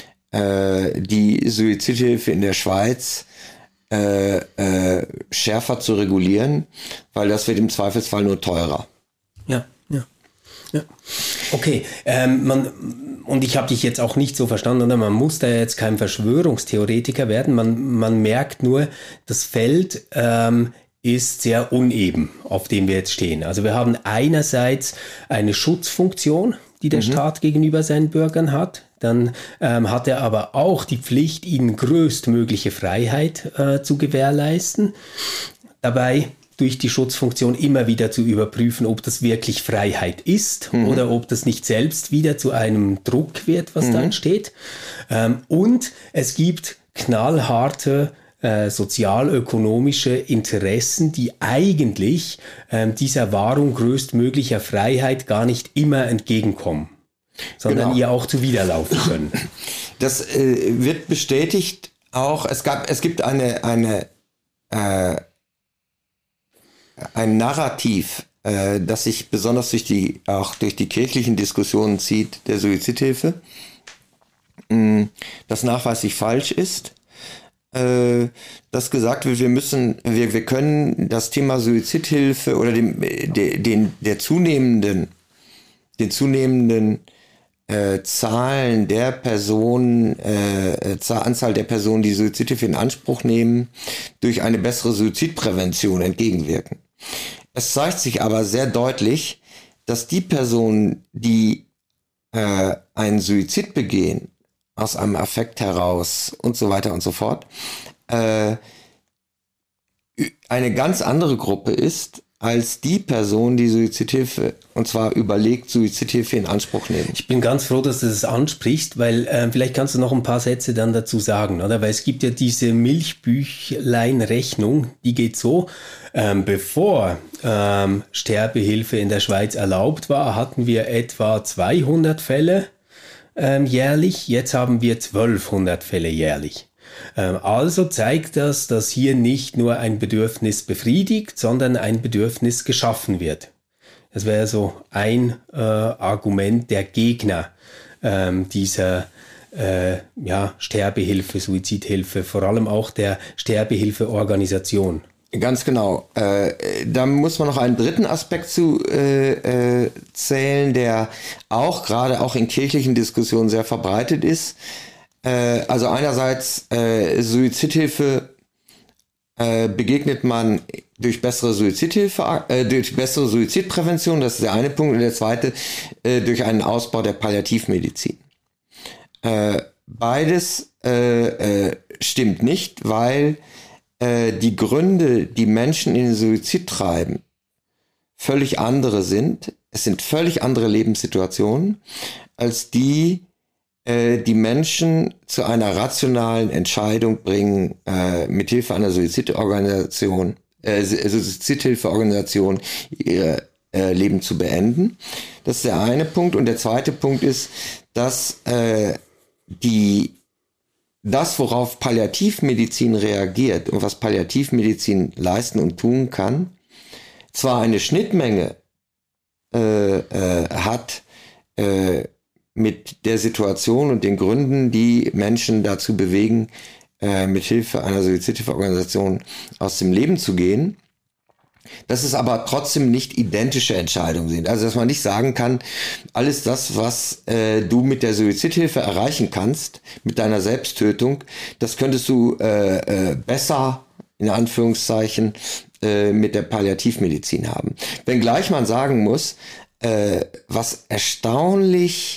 Speaker 3: äh, die Suizidhilfe in der Schweiz äh, äh, schärfer zu regulieren, weil das wird im Zweifelsfall nur teurer.
Speaker 2: Ja, ja. Ja. Okay, ähm, man, und ich habe dich jetzt auch nicht so verstanden, oder? Man muss da jetzt kein Verschwörungstheoretiker werden, man, man merkt nur, das Feld ähm, ist sehr uneben, auf dem wir jetzt stehen. Also wir haben einerseits eine Schutzfunktion, die der mhm. Staat gegenüber seinen Bürgern hat, dann ähm, hat er aber auch die Pflicht, ihnen größtmögliche Freiheit äh, zu gewährleisten. Dabei durch die Schutzfunktion immer wieder zu überprüfen, ob das wirklich Freiheit ist mhm. oder ob das nicht selbst wieder zu einem Druck wird, was mhm. da entsteht. Ähm, und es gibt knallharte äh, sozialökonomische Interessen, die eigentlich ähm, dieser Wahrung größtmöglicher Freiheit gar nicht immer entgegenkommen, sondern genau. ihr auch zuwiderlaufen können.
Speaker 3: Das äh, wird bestätigt auch, es gab, es gibt eine, eine äh, ein Narrativ, äh, das sich besonders durch die, auch durch die kirchlichen Diskussionen zieht, der Suizidhilfe, mh, das nachweislich falsch ist, äh, dass gesagt wird, wir müssen, wir, wir können das Thema Suizidhilfe oder dem, de, den, der zunehmenden, den zunehmenden äh, Zahlen der Personen, äh, Anzahl der Personen, die Suizidhilfe in Anspruch nehmen, durch eine bessere Suizidprävention entgegenwirken. Es zeigt sich aber sehr deutlich, dass die Personen, die äh, einen Suizid begehen, aus einem Affekt heraus und so weiter und so fort, äh, eine ganz andere Gruppe ist als die Person, die Suizidhilfe, und zwar überlegt, Suizidhilfe in Anspruch nehmen.
Speaker 2: Ich bin ganz froh, dass du das ansprichst, weil äh, vielleicht kannst du noch ein paar Sätze dann dazu sagen, oder? Weil es gibt ja diese Milchbüchlein-Rechnung, die geht so, ähm, bevor ähm, Sterbehilfe in der Schweiz erlaubt war, hatten wir etwa zweihundert Fälle ähm, jährlich, jetzt haben wir zwölfhundert Fälle jährlich. Also zeigt das, dass hier nicht nur ein Bedürfnis befriedigt, sondern ein Bedürfnis geschaffen wird. Das wäre so ein äh, Argument der Gegner ähm, dieser äh, ja, Sterbehilfe, Suizidhilfe, vor allem auch der Sterbehilfeorganisation.
Speaker 3: Ganz genau. Äh, da muss man noch einen dritten Aspekt zu äh, äh, zählen, der auch gerade auch in kirchlichen Diskussionen sehr verbreitet ist. Also einerseits äh, Suizidhilfe äh, begegnet man durch bessere Suizidhilfe, äh, durch bessere Suizidprävention, das ist der eine Punkt, und der zweite äh, durch einen Ausbau der Palliativmedizin. Äh, beides äh, äh, stimmt nicht, weil äh, die Gründe, die Menschen in den Suizid treiben, völlig andere sind. Es sind völlig andere Lebenssituationen als die, die Menschen zu einer rationalen Entscheidung bringen, äh, mithilfe einer Suizidorganisation, äh, Suizidhilfeorganisation ihr äh, Leben zu beenden. Das ist der eine Punkt. Und der zweite Punkt ist, dass äh, die das, worauf Palliativmedizin reagiert und was Palliativmedizin leisten und tun kann, zwar eine Schnittmenge äh, äh, hat, äh, mit der Situation und den Gründen, die Menschen dazu bewegen, äh, mit Hilfe einer Suizidhilfeorganisation aus dem Leben zu gehen, dass es aber trotzdem nicht identische Entscheidungen sind. Also dass man nicht sagen kann, alles das, was äh, du mit der Suizidhilfe erreichen kannst, mit deiner Selbsttötung, das könntest du äh, äh, besser, in Anführungszeichen, äh, mit der Palliativmedizin haben. Wenngleich man sagen muss, äh, was erstaunlich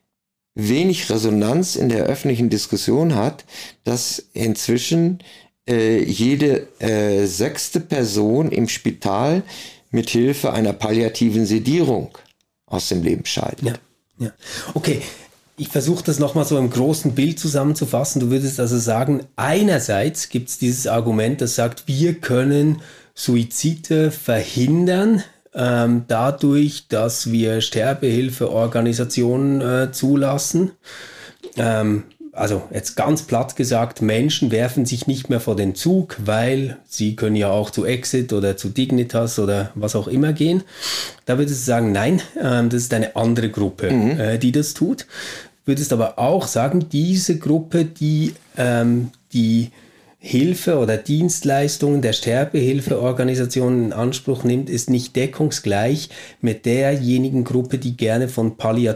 Speaker 3: wenig Resonanz in der öffentlichen Diskussion hat, dass inzwischen äh, jede äh, sechste Person im Spital mit Hilfe einer palliativen Sedierung aus dem Leben scheidet.
Speaker 2: Ja, ja. Okay, ich versuche das nochmal so im großen Bild zusammenzufassen. Du würdest also sagen, einerseits gibt es dieses Argument, das sagt, wir können Suizide verhindern, Ähm, dadurch, dass wir Sterbehilfeorganisationen äh, zulassen. Ähm, also jetzt ganz platt gesagt, Menschen werfen sich nicht mehr vor den Zug, weil sie können ja auch zu Exit oder zu Dignitas oder was auch immer gehen. Da würdest du sagen, nein, ähm, das ist eine andere Gruppe, mhm. äh, die das tut. Würdest aber auch sagen, diese Gruppe, die ähm, die Hilfe oder Dienstleistungen der Sterbehilfeorganisationen in Anspruch nimmt, ist nicht deckungsgleich mit derjenigen Gruppe, die gerne von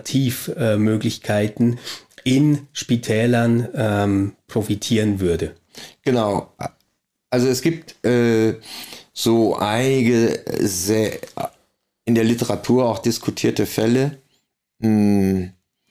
Speaker 2: Palliativmöglichkeiten äh, in Spitälern ähm, profitieren würde.
Speaker 3: Genau. Also es gibt äh, so einige sehr in der Literatur auch diskutierte Fälle, mh,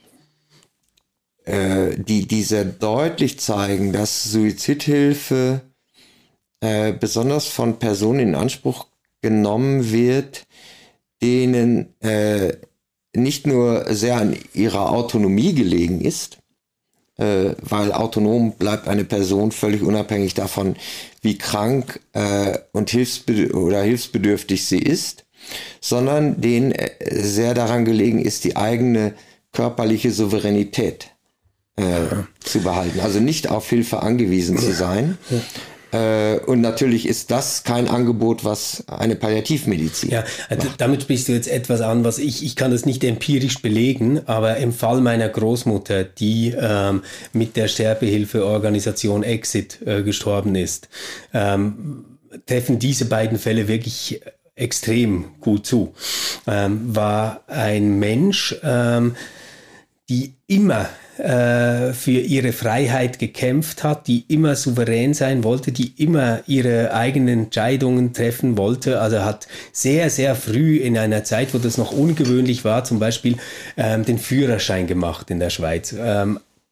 Speaker 3: die, die sehr deutlich zeigen, dass Suizidhilfe äh, besonders von Personen in Anspruch genommen wird, denen äh, nicht nur sehr an ihrer Autonomie gelegen ist, äh, weil autonom bleibt eine Person völlig unabhängig davon, wie krank äh, und hilfsbedürf- oder hilfsbedürftig sie ist, sondern denen äh, sehr daran gelegen ist, die eigene körperliche Souveränität Äh, zu behalten, also nicht auf Hilfe angewiesen zu sein. Ja. Äh, und natürlich ist das kein Angebot, was eine Palliativmedizin
Speaker 2: Ja, also damit sprichst du jetzt etwas an, was ich, ich kann das nicht empirisch belegen, aber im Fall meiner Großmutter, die ähm, mit der Sterbehilfeorganisation Exit äh, gestorben ist, ähm, treffen diese beiden Fälle wirklich extrem gut zu. Ähm, war ein Mensch, ähm, die immer äh, für ihre Freiheit gekämpft hat, die immer souverän sein wollte, die immer ihre eigenen Entscheidungen treffen wollte. Also hat sehr, sehr früh in einer Zeit, wo das noch ungewöhnlich war, zum Beispiel ähm, den Führerschein gemacht in der Schweiz. Ähm,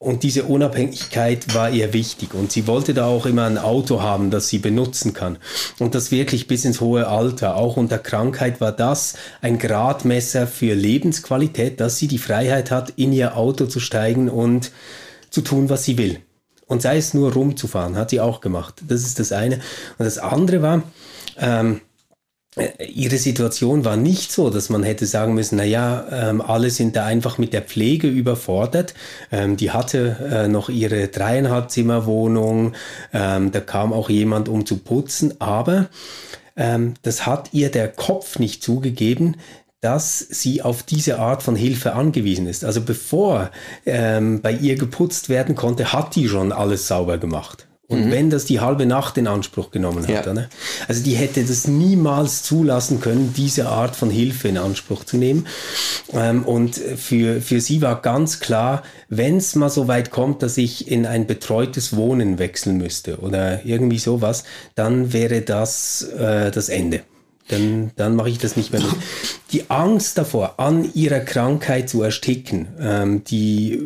Speaker 2: Und diese Unabhängigkeit war ihr wichtig. Und sie wollte da auch immer ein Auto haben, das sie benutzen kann. Und das wirklich bis ins hohe Alter. Auch unter Krankheit war das ein Gradmesser für Lebensqualität, dass sie die Freiheit hat, in ihr Auto zu steigen und zu tun, was sie will. Und sei es nur rumzufahren, hat sie auch gemacht. Das ist das eine. Und das andere war, ähm, ihre Situation war nicht so, dass man hätte sagen müssen, na ja, ähm, alle sind da einfach mit der Pflege überfordert. Ähm, die hatte äh, noch ihre dreieinhalb Zimmer Wohnung, ähm, da kam auch jemand, um zu putzen, aber ähm, das hat ihr der Kopf nicht zugegeben, dass sie auf diese Art von Hilfe angewiesen ist. Also bevor ähm, bei ihr geputzt werden konnte, hat die schon alles sauber gemacht. Und mhm. wenn das die halbe Nacht in Anspruch genommen hat. Ja. Ne? Also die hätte das niemals zulassen können, diese Art von Hilfe in Anspruch zu nehmen. Ähm, und für, für sie war ganz klar, wenn es mal so weit kommt, dass ich in ein betreutes Wohnen wechseln müsste oder irgendwie sowas, dann wäre das äh, das Ende. Dann, dann mache ich das nicht mehr mit. Die Angst davor, an ihrer Krankheit zu ersticken, ähm, die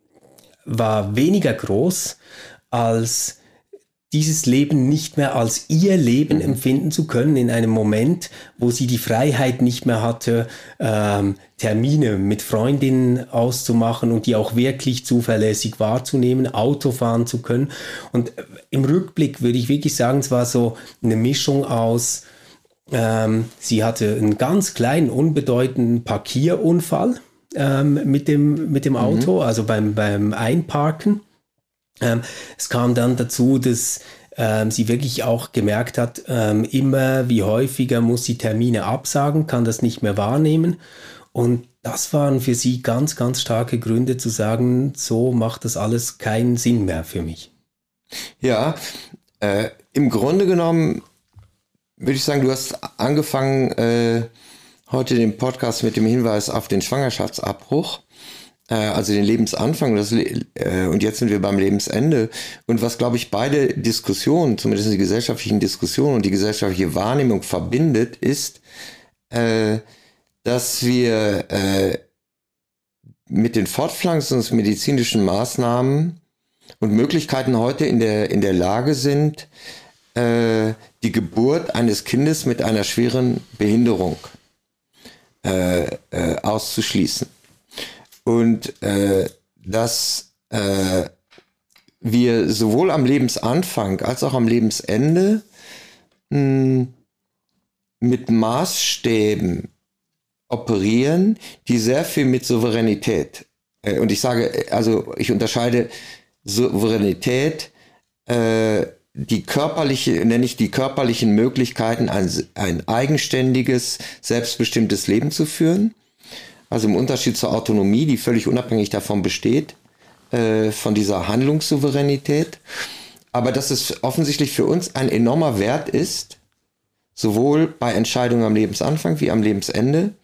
Speaker 2: war weniger groß als dieses Leben nicht mehr als ihr Leben empfinden zu können in einem Moment, wo sie die Freiheit nicht mehr hatte, ähm, Termine mit Freundinnen auszumachen und die auch wirklich zuverlässig wahrzunehmen, Auto fahren zu können. Und im Rückblick würde ich wirklich sagen, es war so eine Mischung aus, ähm, sie hatte einen ganz kleinen, unbedeutenden Parkierunfall ähm, mit dem, mit dem Auto, mhm. also beim, beim Einparken. Ähm, es kam dann dazu, dass ähm, sie wirklich auch gemerkt hat, ähm, immer wie häufiger muss sie Termine absagen, kann das nicht mehr wahrnehmen. Und das waren für sie ganz, ganz starke Gründe zu sagen, so macht das alles keinen Sinn mehr für mich.
Speaker 3: Ja, äh, im Grunde genommen würde ich sagen, du hast angefangen äh, heute den Podcast mit dem Hinweis auf den Schwangerschaftsabbruch. Also den Lebensanfang das, äh, und jetzt sind wir beim Lebensende. Und was, glaube ich, beide Diskussionen, zumindest die gesellschaftlichen Diskussionen und die gesellschaftliche Wahrnehmung verbindet, ist, äh, dass wir äh, mit den fortpflanzungsmedizinischen Maßnahmen und Möglichkeiten heute in der, in der Lage sind, äh, die Geburt eines Kindes mit einer schweren Behinderung äh, äh, auszuschließen. Und äh, dass äh, wir sowohl am Lebensanfang als auch am Lebensende mh, mit Maßstäben operieren, die sehr viel mit Souveränität, äh, und ich sage, also ich unterscheide Souveränität, äh, die körperliche, nenne ich die körperlichen Möglichkeiten, ein, ein eigenständiges, selbstbestimmtes Leben zu führen. Also im Unterschied zur Autonomie, die völlig unabhängig davon besteht, äh, von dieser Handlungssouveränität. Aber dass es offensichtlich für uns ein enormer Wert ist, sowohl bei Entscheidungen am Lebensanfang wie am Lebensende,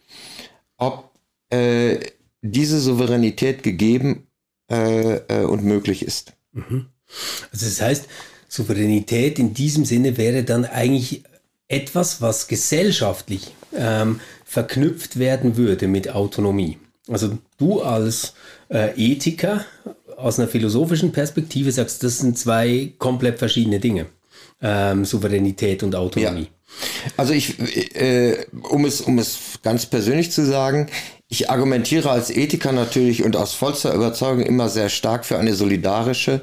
Speaker 3: ob äh, diese Souveränität gegeben äh, äh, und möglich ist.
Speaker 2: Mhm. Also das heißt, Souveränität in diesem Sinne wäre dann eigentlich etwas, was gesellschaftlich ähm, verknüpft werden würde mit Autonomie. Also du als äh, Ethiker aus einer philosophischen Perspektive sagst, das sind zwei komplett verschiedene Dinge, ähm, Souveränität und Autonomie.
Speaker 3: Ja. Also ich, äh, um es, um es ganz persönlich zu sagen, ich argumentiere als Ethiker natürlich und aus vollster Überzeugung immer sehr stark für eine solidarische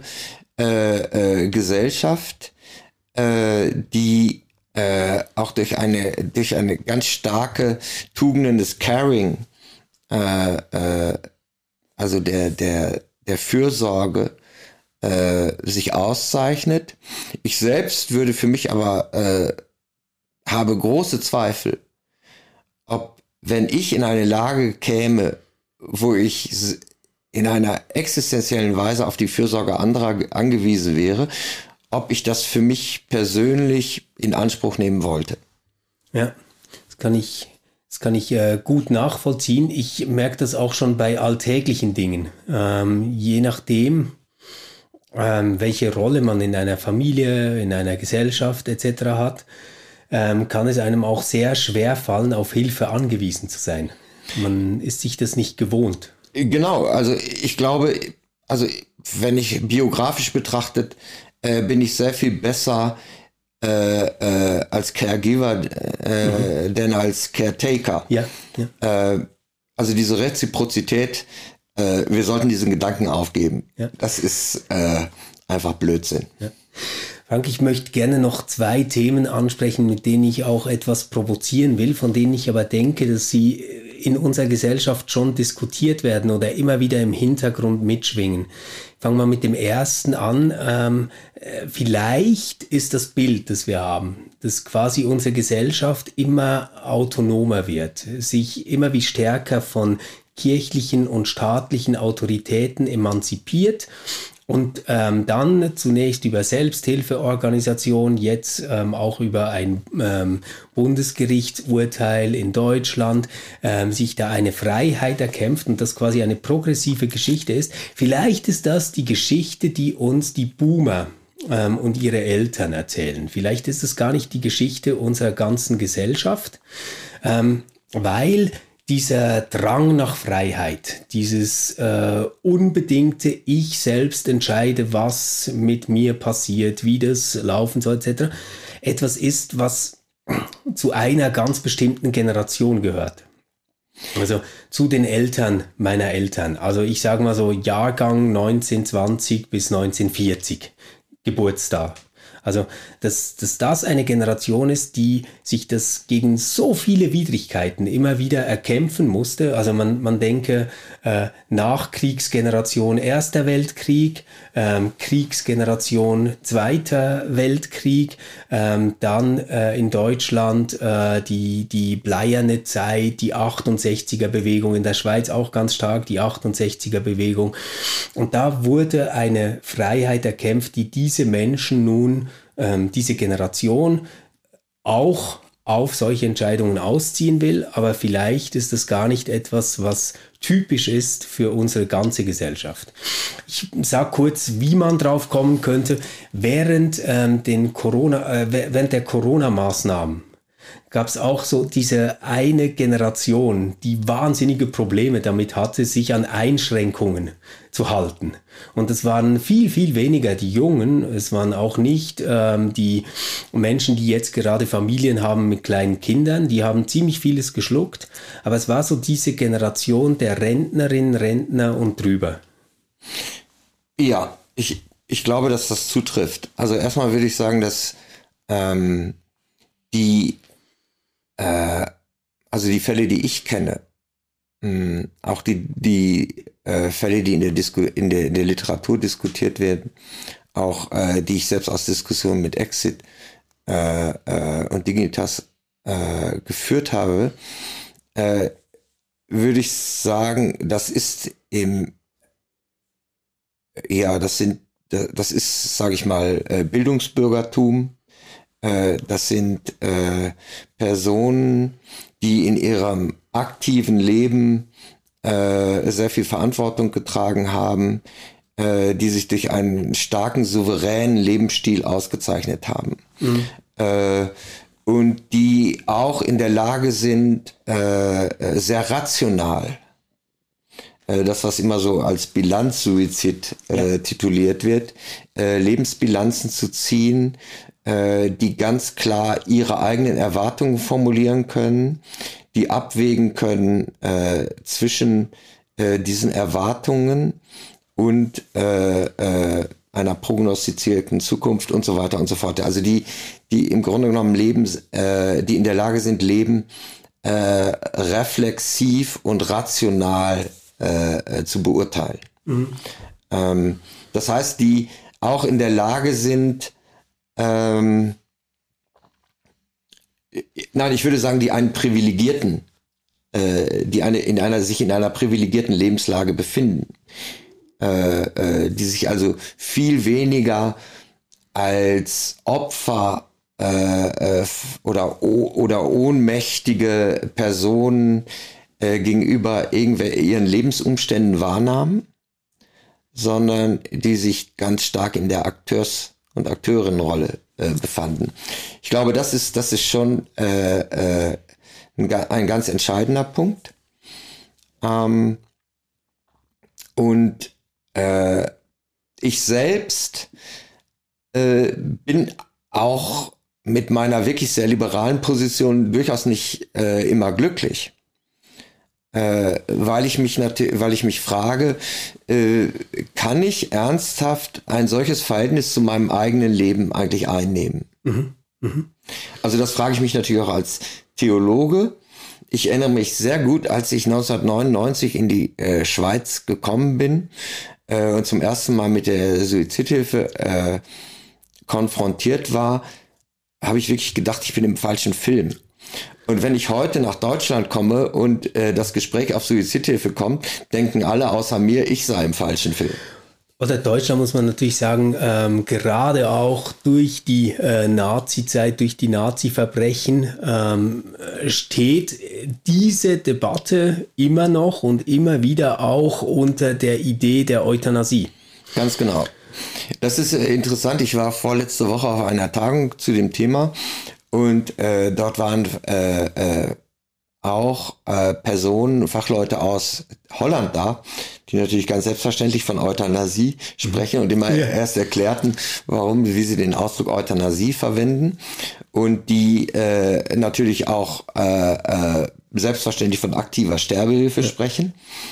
Speaker 3: äh, äh, Gesellschaft, äh, die Äh, auch durch eine durch eine ganz starke Tugenden des Caring, äh, äh, also der der der Fürsorge, äh, sich auszeichnet. Ich selbst würde für mich aber äh, habe große Zweifel, ob wenn ich in eine Lage käme, wo ich in einer existenziellen Weise auf die Fürsorge anderer angewiesen wäre, ob ich das für mich persönlich in Anspruch nehmen wollte.
Speaker 2: Ja, das kann ich, das kann ich äh, gut nachvollziehen. Ich merke das auch schon bei alltäglichen Dingen. Ähm, je nachdem, ähm, welche Rolle man in einer Familie, in einer Gesellschaft et cetera hat, ähm, kann es einem auch sehr schwer fallen, auf Hilfe angewiesen zu sein. Man ist sich das nicht gewohnt.
Speaker 3: Genau, also ich glaube, also wenn ich biografisch betrachtet, äh, bin ich sehr viel besser äh, äh, als Caregiver äh, mhm. denn als Caretaker.
Speaker 2: Ja, ja.
Speaker 3: Äh, also diese Reziprozität, äh, wir sollten diesen Gedanken aufgeben.
Speaker 2: Ja.
Speaker 3: Das ist äh, einfach Blödsinn.
Speaker 2: Ja. Frank, ich möchte gerne noch zwei Themen ansprechen, mit denen ich auch etwas provozieren will, von denen ich aber denke, dass sie in unserer Gesellschaft schon diskutiert werden oder immer wieder im Hintergrund mitschwingen. Fangen wir mit dem ersten an. Ähm, vielleicht ist das Bild, das wir haben, dass quasi unsere Gesellschaft immer autonomer wird, sich immer wie stärker von kirchlichen und staatlichen Autoritäten emanzipiert und ähm, dann zunächst über Selbsthilfeorganisation, jetzt ähm, auch über ein ähm, Bundesgerichtsurteil in Deutschland, ähm, sich da eine Freiheit erkämpft und das quasi eine progressive Geschichte ist. Vielleicht ist das die Geschichte, die uns die Boomer ähm, und ihre Eltern erzählen. Vielleicht ist es gar nicht die Geschichte unserer ganzen Gesellschaft, ähm, weil dieser Drang nach Freiheit, dieses äh, unbedingte Ich selbst entscheide, was mit mir passiert, wie das laufen soll, et cetera, etwas ist, was zu einer ganz bestimmten Generation gehört. Also zu den Eltern meiner Eltern. Also ich sage mal so Jahrgang neunzehnhundertzwanzig bis neunzehnhundertvierzig, Geburtsjahr. Also, dass, dass das eine Generation ist, die sich das gegen so viele Widrigkeiten immer wieder erkämpfen musste. Also man, man denke äh, Nachkriegsgeneration Erster Weltkrieg, ähm, Kriegsgeneration Zweiter Weltkrieg, ähm, dann äh, in Deutschland äh, die, die bleierne Zeit, die achtundsechziger Bewegung, in der Schweiz auch ganz stark die achtundsechziger Bewegung. Und da wurde eine Freiheit erkämpft, die diese Menschen nun diese Generation auch auf solche Entscheidungen ausziehen will, aber vielleicht ist das gar nicht etwas, was typisch ist für unsere ganze Gesellschaft. Ich sage kurz, wie man drauf kommen könnte. Während, ähm, den Corona, äh, während der Corona-Maßnahmen gab es auch so diese eine Generation, die wahnsinnige Probleme damit hatte, sich an Einschränkungen zu halten. Und es waren viel, viel weniger die Jungen, es waren auch nicht ähm, die Menschen, die jetzt gerade Familien haben mit kleinen Kindern, die haben ziemlich vieles geschluckt, aber es war so diese Generation der Rentnerinnen, Rentner und drüber.
Speaker 3: Ja, ich, ich glaube, dass das zutrifft. Also erstmal würde ich sagen, dass ähm, die Äh, also die Fälle, die ich kenne, mh, auch die, die äh, Fälle, die in der, Disku in, der, in der Literatur diskutiert werden, auch äh, die ich selbst aus Diskussionen mit Exit äh, äh, und Dignitas äh, geführt habe, äh, würde ich sagen, das ist im, ja, das sind, das ist, sage ich mal, Bildungsbürgertum. Das sind äh, Personen, die in ihrem aktiven Leben äh, sehr viel Verantwortung getragen haben, äh, die sich durch einen starken, souveränen Lebensstil ausgezeichnet haben. Mhm. Äh, und die auch in der Lage sind, äh, sehr rational, äh, das, was immer so als Bilanzsuizid äh, ja. tituliert wird, äh, Lebensbilanzen zu ziehen, die ganz klar ihre eigenen Erwartungen formulieren können, die abwägen können äh, zwischen äh, diesen Erwartungen und äh, äh, einer prognostizierten Zukunft und so weiter und so fort. Also die, die im Grunde genommen leben, äh, die in der Lage sind, Leben äh, reflexiv und rational äh, zu beurteilen. Mhm. Ähm, das heißt, die auch in der Lage sind, Ähm, nein, ich würde sagen, die einen privilegierten, äh, die eine in einer sich in einer privilegierten Lebenslage befinden, äh, äh, die sich also viel weniger als Opfer äh, äh, oder oder ohnmächtige Personen äh, gegenüber irgendwelchen ihren Lebensumständen wahrnahmen, sondern die sich ganz stark in der Akteurs und Akteurinnenrolle äh, befanden. Ich glaube, das ist das ist schon äh, äh, ein, ein ganz entscheidender Punkt. Ähm, und äh, ich selbst äh, bin auch mit meiner wirklich sehr liberalen Position durchaus nicht äh, immer glücklich. Äh, weil ich mich natürlich, weil ich mich frage, äh, kann ich ernsthaft ein solches Verhältnis zu meinem eigenen Leben eigentlich einnehmen? Mhm. Mhm. Also das frage ich mich natürlich auch als Theologe. Ich erinnere mich sehr gut, als ich neunzehnhundertneunundneunzig in die äh, Schweiz gekommen bin äh, und zum ersten Mal mit der Suizidhilfe äh, konfrontiert war, habe ich wirklich gedacht, ich bin im falschen Film. Und wenn ich heute nach Deutschland komme und äh, das Gespräch auf Suizidhilfe kommt, denken alle außer mir, ich sei im falschen Film.
Speaker 2: Oder Deutschland muss man natürlich sagen, ähm, gerade auch durch die äh, Nazi-Zeit, durch die Nazi-Verbrechen ähm, steht diese Debatte immer noch und immer wieder auch unter der Idee der Euthanasie.
Speaker 3: Ganz genau. Das ist äh, interessant. Ich war vorletzte Woche auf einer Tagung zu dem Thema. Und äh, dort waren äh, äh, auch äh, Personen, Fachleute aus Holland da, die natürlich ganz selbstverständlich von Euthanasie sprechen und immer ja. erst erklärten, warum, wie sie den Ausdruck Euthanasie verwenden. Und die äh, natürlich auch äh, äh, selbstverständlich von aktiver Sterbehilfe ja. sprechen.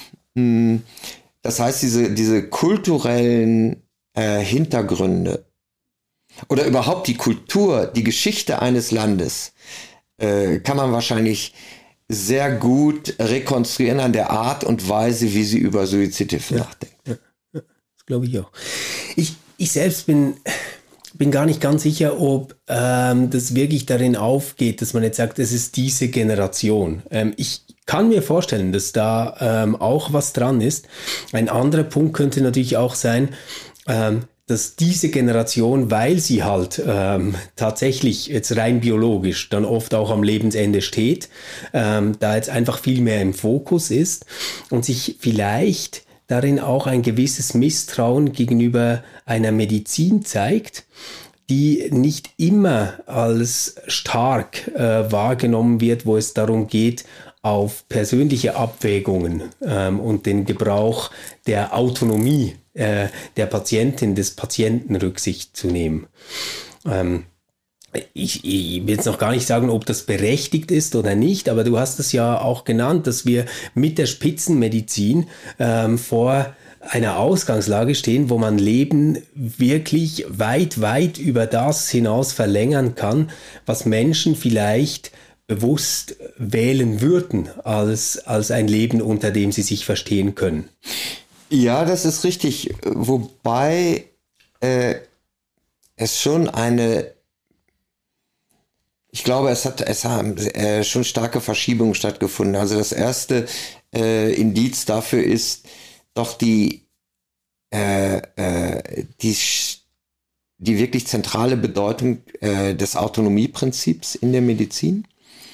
Speaker 3: Das heißt, diese, diese kulturellen äh, Hintergründe, oder überhaupt die Kultur, die Geschichte eines Landes, äh, kann man wahrscheinlich sehr gut rekonstruieren an der Art und Weise, wie sie über Suizidhilfe ja, nachdenkt. Ja,
Speaker 2: ja, das glaube ich auch. Ich, ich selbst bin, bin gar nicht ganz sicher, ob ähm, das wirklich darin aufgeht, dass man jetzt sagt, es ist diese Generation. Ähm, ich kann mir vorstellen, dass da ähm, auch was dran ist. Ein anderer Punkt könnte natürlich auch sein, ähm, dass diese Generation, weil sie halt ähm, tatsächlich jetzt rein biologisch dann oft auch am Lebensende steht, ähm, da jetzt einfach viel mehr im Fokus ist und sich vielleicht darin auch ein gewisses Misstrauen gegenüber einer Medizin zeigt, die nicht immer als stark äh, wahrgenommen wird, wo es darum geht, auf persönliche Abwägungen ähm, und den Gebrauch der Autonomie äh, der Patientin, des Patienten Rücksicht zu nehmen. Ähm, ich, ich will jetzt noch gar nicht sagen, ob das berechtigt ist oder nicht, aber du hast es ja auch genannt, dass wir mit der Spitzenmedizin ähm, vor einer Ausgangslage stehen, wo man Leben wirklich weit, weit über das hinaus verlängern kann, was Menschen vielleicht bewusst wählen würden, als, als ein Leben, unter dem sie sich verstehen können.
Speaker 3: Ja, das ist richtig. Wobei äh, es schon eine, ich glaube, es hat, es haben äh, schon starke Verschiebungen stattgefunden. Also das erste äh, Indiz dafür ist doch die, äh, äh, die, die wirklich zentrale Bedeutung äh, des Autonomieprinzips in der Medizin.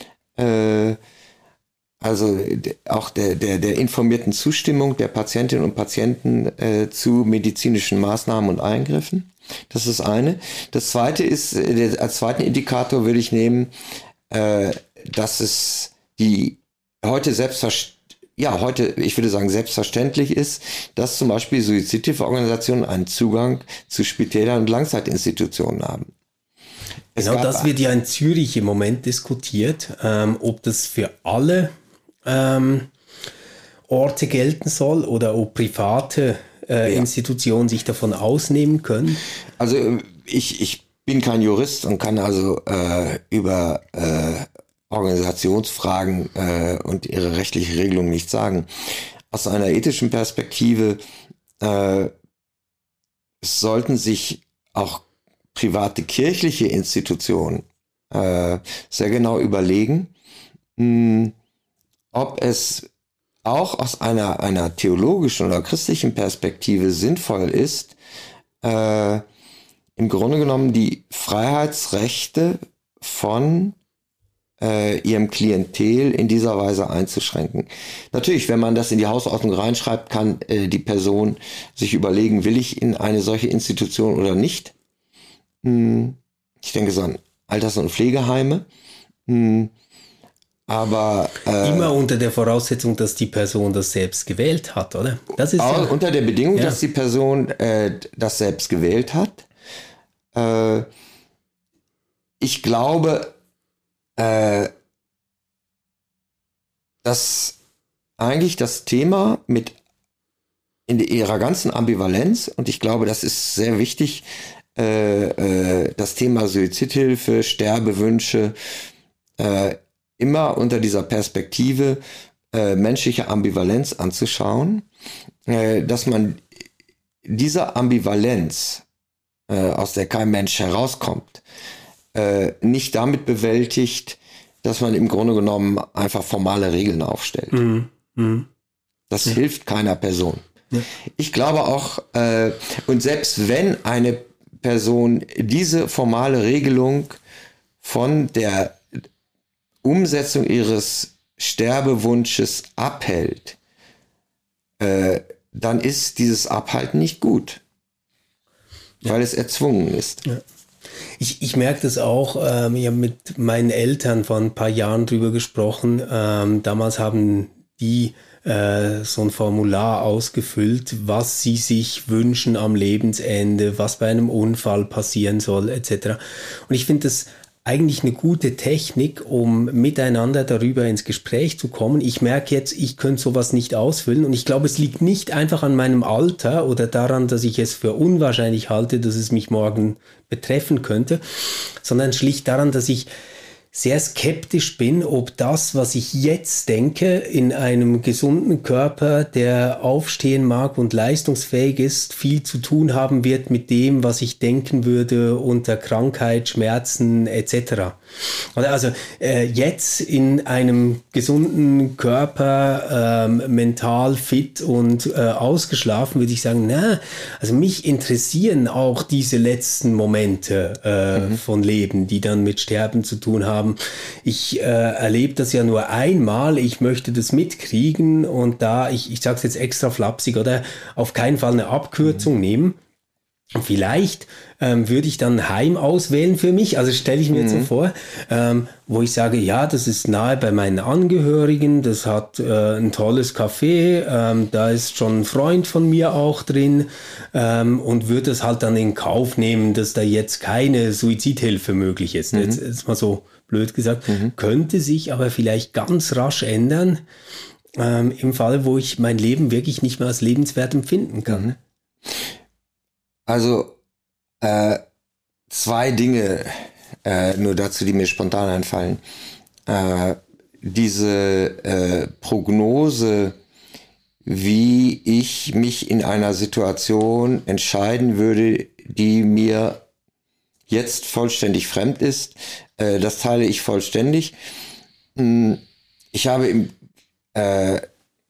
Speaker 3: Also auch der, der, der informierten Zustimmung der Patientinnen und Patienten äh, zu medizinischen Maßnahmen und Eingriffen. Das ist das eine. Das zweite ist, äh, als zweiten Indikator würde ich nehmen, äh, dass es die heute selbstverständlich, ja, heute, ich würde sagen, selbstverständlich ist, dass zum Beispiel Suizidhilfeorganisationen einen Zugang zu Spitälern und Langzeitinstitutionen haben. Es
Speaker 2: genau, das wird ja in Zürich im Moment diskutiert, ähm, ob das für alle ähm, Orte gelten soll oder ob private äh, ja. Institutionen sich davon ausnehmen können.
Speaker 3: Also ich, ich bin kein Jurist und kann also äh, über äh, Organisationsfragen äh, und ihre rechtliche Regelung nichts sagen. Aus einer ethischen Perspektive äh, sollten sich auch private kirchliche Institutionen äh, sehr genau überlegen, mh, ob es auch aus einer, einer theologischen oder christlichen Perspektive sinnvoll ist, äh, im Grunde genommen die Freiheitsrechte von äh, ihrem Klientel in dieser Weise einzuschränken. Natürlich, wenn man das in die Hausordnung reinschreibt, kann äh, die Person sich überlegen, will ich in eine solche Institution oder nicht. Ich denke so an Alters- und Pflegeheime. Aber äh,
Speaker 2: immer unter der Voraussetzung, dass die Person das selbst gewählt hat, oder? Das ist
Speaker 3: auch
Speaker 2: ja,
Speaker 3: unter der Bedingung,
Speaker 2: ja.
Speaker 3: dass die Person äh, das selbst gewählt hat. Äh, ich glaube, äh, dass eigentlich das Thema mit in ihrer ganzen Ambivalenz, und ich glaube, das ist sehr wichtig, äh, äh, das Thema Suizidhilfe, Sterbewünsche, äh, immer unter dieser Perspektive äh, menschliche Ambivalenz anzuschauen, äh, dass man dieser Ambivalenz, äh, aus der kein Mensch herauskommt, äh, nicht damit bewältigt, dass man im Grunde genommen einfach formale Regeln aufstellt.
Speaker 2: Mhm. Mhm.
Speaker 3: Das
Speaker 2: ja.
Speaker 3: hilft keiner Person.
Speaker 2: Ja.
Speaker 3: Ich glaube auch, äh, und selbst wenn eine Person diese formale Regelung von der Umsetzung ihres Sterbewunsches abhält, äh, dann ist dieses Abhalten nicht gut, ja. weil es erzwungen ist.
Speaker 2: Ja. Ich, ich merke das auch, ähm, ich habe mit meinen Eltern vor ein paar Jahren drüber gesprochen. Ähm, damals haben die äh, so ein Formular ausgefüllt, was sie sich wünschen am Lebensende, was bei einem Unfall passieren soll, et cetera. Und ich finde das eigentlich eine gute Technik, um miteinander darüber ins Gespräch zu kommen. Ich merke jetzt, ich könnte sowas nicht ausfüllen und ich glaube, es liegt nicht einfach an meinem Alter oder daran, dass ich es für unwahrscheinlich halte, dass es mich morgen betreffen könnte, sondern schlicht daran, dass ich sehr skeptisch bin, ob das, was ich jetzt denke, in einem gesunden Körper, der aufstehen mag und leistungsfähig ist, viel zu tun haben wird mit dem, was ich denken würde unter Krankheit, Schmerzen et cetera. Also äh, jetzt in einem gesunden Körper, ähm, mental fit und äh, ausgeschlafen, würde ich sagen, na, also mich interessieren auch diese letzten Momente äh, mhm. von Leben, die dann mit Sterben zu tun haben. Ich äh, erlebe das ja nur einmal, ich möchte das mitkriegen und da, ich, ich sage es jetzt extra flapsig, oder auf keinen Fall eine Abkürzung mhm. nehmen. Vielleicht ähm, würde ich dann Heim auswählen für mich, also stelle ich mir mhm. jetzt so vor, ähm, wo ich sage, ja, das ist nahe bei meinen Angehörigen, das hat äh, ein tolles Café, ähm, da ist schon ein Freund von mir auch drin ähm, und würde es halt dann in Kauf nehmen, dass da jetzt keine Suizidhilfe möglich ist. Mhm. Jetzt ist mal so blöd gesagt, mhm. könnte sich aber vielleicht ganz rasch ändern, ähm, im Fall, wo ich mein Leben wirklich nicht mehr als lebenswert empfinden kann.
Speaker 3: Mhm. Also äh, zwei Dinge äh, nur dazu, die mir spontan einfallen. Äh, diese äh, Prognose, wie ich mich in einer Situation entscheiden würde, die mir jetzt vollständig fremd ist, äh, das teile ich vollständig. Ich habe im äh,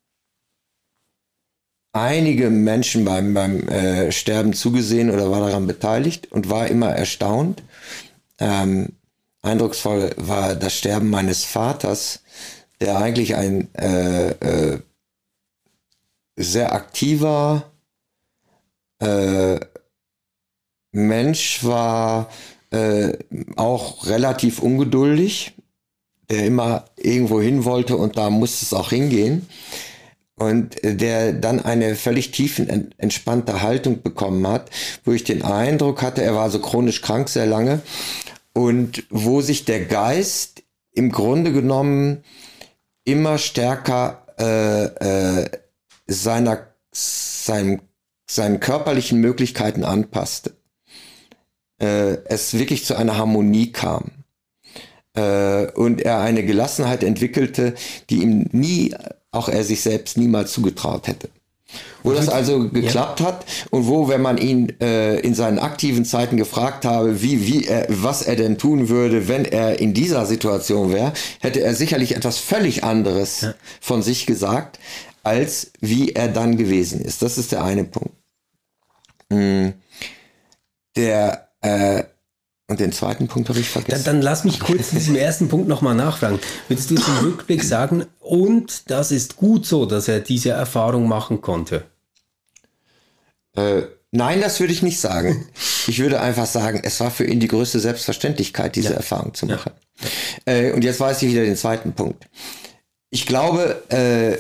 Speaker 3: einige Menschen beim, beim äh, Sterben zugesehen oder war daran beteiligt und war immer erstaunt. Ähm, eindrucksvoll war das Sterben meines Vaters, der eigentlich ein äh, äh, sehr aktiver äh, Mensch war, äh, auch relativ ungeduldig, der immer irgendwo hin wollte und da musste es auch hingehen. Und der dann eine völlig tiefen entspannte Haltung bekommen hat, wo ich den Eindruck hatte, er war so chronisch krank sehr lange und wo sich der Geist im Grunde genommen immer stärker äh, äh, seiner, seinem, seinen körperlichen Möglichkeiten anpasste. Äh, es wirklich zu einer Harmonie kam. Äh, und er eine Gelassenheit entwickelte, die ihm nie, auch er sich selbst niemals zugetraut hätte. Wo das also geklappt ja. hat und wo, wenn man ihn äh, in seinen aktiven Zeiten gefragt habe, wie, wie er, was er denn tun würde, wenn er in dieser Situation wäre, hätte er sicherlich etwas völlig anderes ja. von sich gesagt, als wie er dann gewesen ist. Das ist der eine Punkt. Hm. Der äh, Und den zweiten Punkt habe ich vergessen.
Speaker 2: Dann, dann lass mich kurz diesen ersten Punkt nochmal nachfragen. Würdest du zum Rückblick sagen, und das ist gut so, dass er diese Erfahrung machen konnte?
Speaker 3: Äh, nein, das würde ich nicht sagen. Ich würde einfach sagen, es war für ihn die größte Selbstverständlichkeit, diese ja. Erfahrung zu machen. Ja. Äh, und jetzt weiß ich wieder den zweiten Punkt. Ich glaube, äh,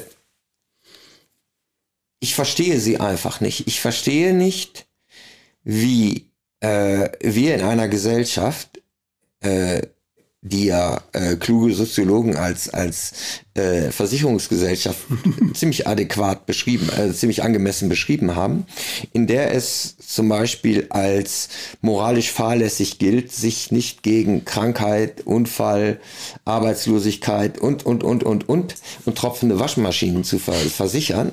Speaker 3: ich verstehe sie einfach nicht. Ich verstehe nicht, wie äh, wir in einer Gesellschaft, äh, die ja äh, kluge Soziologen als als äh, Versicherungsgesellschaft ziemlich adäquat beschrieben, äh, ziemlich angemessen beschrieben haben, in der es zum Beispiel als moralisch fahrlässig gilt, sich nicht gegen Krankheit, Unfall, Arbeitslosigkeit und und und und und und tropfende Waschmaschinen zu ver- versichern,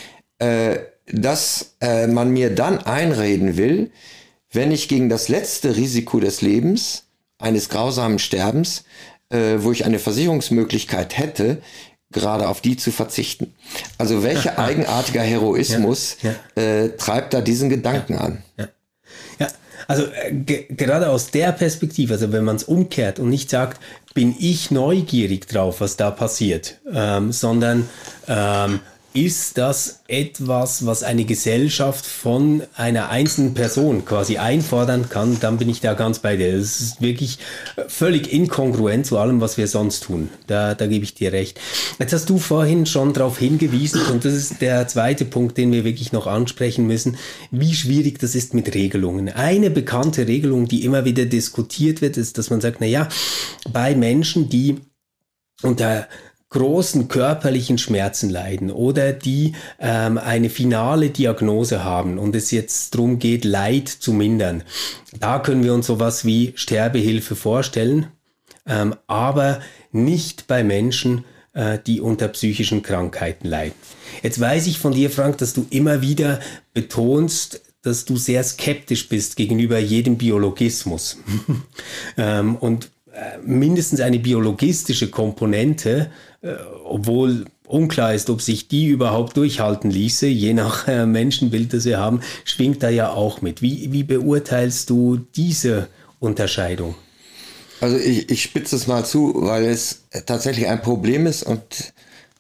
Speaker 3: äh, dass äh, man mir dann einreden will, wenn ich gegen das letzte Risiko des Lebens, eines grausamen Sterbens, äh, wo ich eine Versicherungsmöglichkeit hätte, gerade auf die zu verzichten. Also welcher eigenartiger Heroismus ja, ja. Äh, treibt da diesen Gedanken
Speaker 2: ja,
Speaker 3: an?
Speaker 2: Ja, ja. Also äh, ge- gerade aus der Perspektive, also wenn man es umkehrt und nicht sagt, bin ich neugierig drauf, was da passiert, ähm, sondern ähm, ist das etwas, was eine Gesellschaft von einer einzelnen Person quasi einfordern kann, dann bin ich da ganz bei dir. Das ist wirklich völlig inkongruent zu allem, was wir sonst tun. Da, da gebe ich dir recht. Jetzt hast du vorhin schon darauf hingewiesen, und das ist der zweite Punkt, den wir wirklich noch ansprechen müssen, wie schwierig das ist mit Regelungen. Eine bekannte Regelung, die immer wieder diskutiert wird, ist, dass man sagt, na ja, bei Menschen, die unter großen körperlichen Schmerzen leiden oder die ähm, eine finale Diagnose haben und es jetzt darum geht, Leid zu mindern. Da können wir uns sowas wie Sterbehilfe vorstellen, ähm, aber nicht bei Menschen, äh, die unter psychischen Krankheiten leiden. Jetzt weiß ich von dir, Frank, dass du immer wieder betonst, dass du sehr skeptisch bist gegenüber jedem Biologismus. ähm, und mindestens eine biologistische Komponente, äh, obwohl unklar ist, ob sich die überhaupt durchhalten ließe, je nach äh, Menschenbild, das wir haben, schwingt da ja auch mit. Wie, wie beurteilst du diese Unterscheidung?
Speaker 3: Also ich, ich spitze es mal zu, weil es tatsächlich ein Problem ist und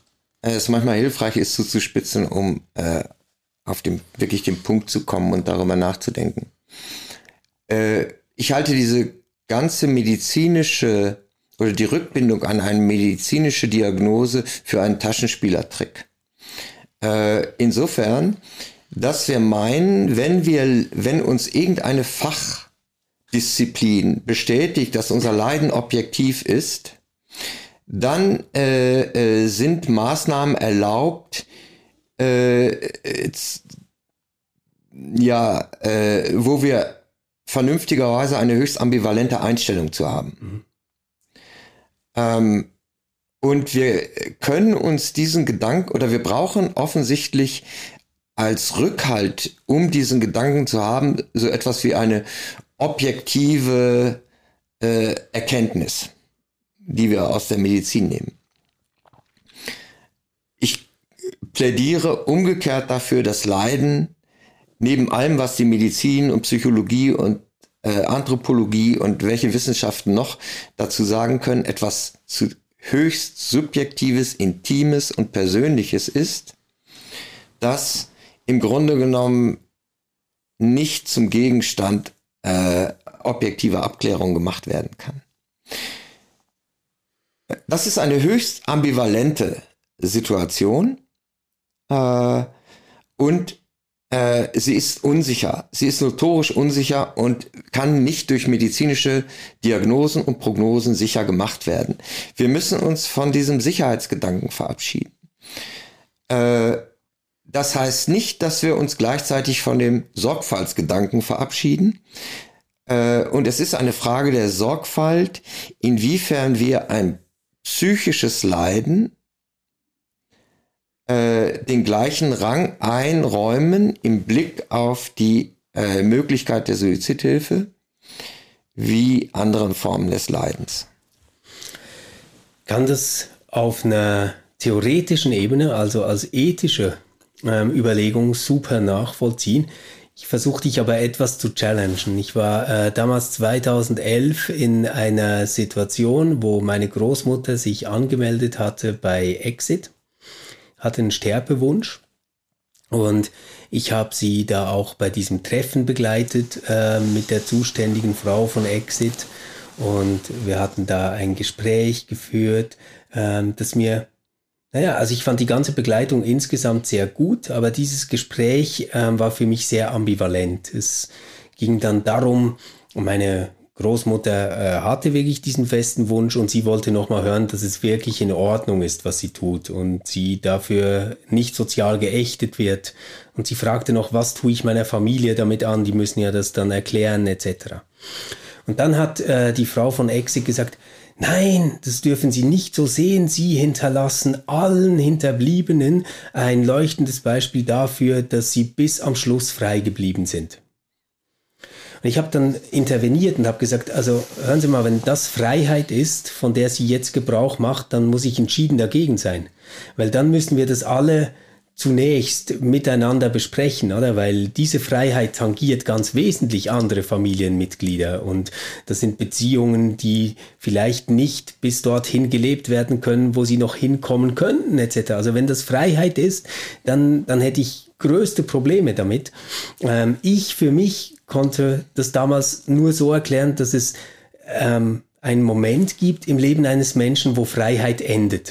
Speaker 3: es manchmal hilfreich ist zuzuspitzen, um äh, auf dem, wirklich den Punkt zu kommen und darüber nachzudenken. Äh, ich halte diese ganze medizinische oder die Rückbindung an eine medizinische Diagnose für einen Taschenspielertrick. Äh, insofern, dass wir meinen, wenn wir, wenn uns irgendeine Fachdisziplin bestätigt, dass unser Leiden objektiv ist, dann äh, äh, sind Maßnahmen erlaubt, äh, jetzt, ja, äh, wo wir vernünftigerweise eine höchst ambivalente Einstellung zu haben. Mhm. Ähm, und wir können uns diesen Gedanken, oder wir brauchen offensichtlich als Rückhalt, um diesen Gedanken zu haben, so etwas wie eine objektive äh, Erkenntnis, die wir aus der Medizin nehmen. Ich plädiere umgekehrt dafür, dass Leiden neben allem, was die Medizin und Psychologie und äh, Anthropologie und welche Wissenschaften noch dazu sagen können, etwas zu höchst Subjektives, Intimes und Persönliches ist, das im Grunde genommen nicht zum Gegenstand äh, objektiver Abklärung gemacht werden kann. Das ist eine höchst ambivalente Situation äh, und Äh, sie ist unsicher. Sie ist notorisch unsicher und kann nicht durch medizinische Diagnosen und Prognosen sicher gemacht werden. Wir müssen uns von diesem Sicherheitsgedanken verabschieden. Äh, das heißt nicht, dass wir uns gleichzeitig von dem Sorgfaltsgedanken verabschieden. Äh, und es ist eine Frage der Sorgfalt, inwiefern wir ein psychisches Leiden den gleichen Rang einräumen im Blick auf die äh, Möglichkeit der Suizidhilfe wie anderen Formen des Leidens.
Speaker 2: Kann das auf einer theoretischen Ebene, also als ethische ähm, Überlegung super nachvollziehen? Ich versuche dich aber etwas zu challengen. Ich war äh, damals zweitausendelf in einer Situation, wo meine Großmutter sich angemeldet hatte bei Exit, hatte einen Sterbewunsch und ich habe sie da auch bei diesem Treffen begleitet äh, mit der zuständigen Frau von Exit und wir hatten da ein Gespräch geführt, ähm, das mir, naja, also ich fand die ganze Begleitung insgesamt sehr gut, aber dieses Gespräch ähm, war für mich sehr ambivalent. Es ging dann darum, meine Großmutter äh, hatte wirklich diesen festen Wunsch und sie wollte nochmal hören, dass es wirklich in Ordnung ist, was sie tut und sie dafür nicht sozial geächtet wird. Und sie fragte noch, was tue ich meiner Familie damit an, die müssen ja das dann erklären et cetera. Und dann hat äh, die Frau von Exit gesagt, nein, das dürfen Sie nicht so sehen. Sie hinterlassen allen Hinterbliebenen ein leuchtendes Beispiel dafür, dass sie bis am Schluss frei geblieben sind. Und ich habe dann interveniert und habe gesagt, also hören Sie mal, wenn das Freiheit ist, von der sie jetzt Gebrauch macht, dann muss ich entschieden dagegen sein. Weil dann müssen wir das alle zunächst miteinander besprechen, oder? Weil diese Freiheit tangiert ganz wesentlich andere Familienmitglieder und das sind Beziehungen, die vielleicht nicht bis dorthin gelebt werden können, wo sie noch hinkommen könnten, et cetera. Also wenn das Freiheit ist, dann, dann hätte ich größte Probleme damit. Ähm, ich für mich konnte das damals nur so erklären, dass es ähm, einen Moment gibt im Leben eines Menschen, wo Freiheit endet.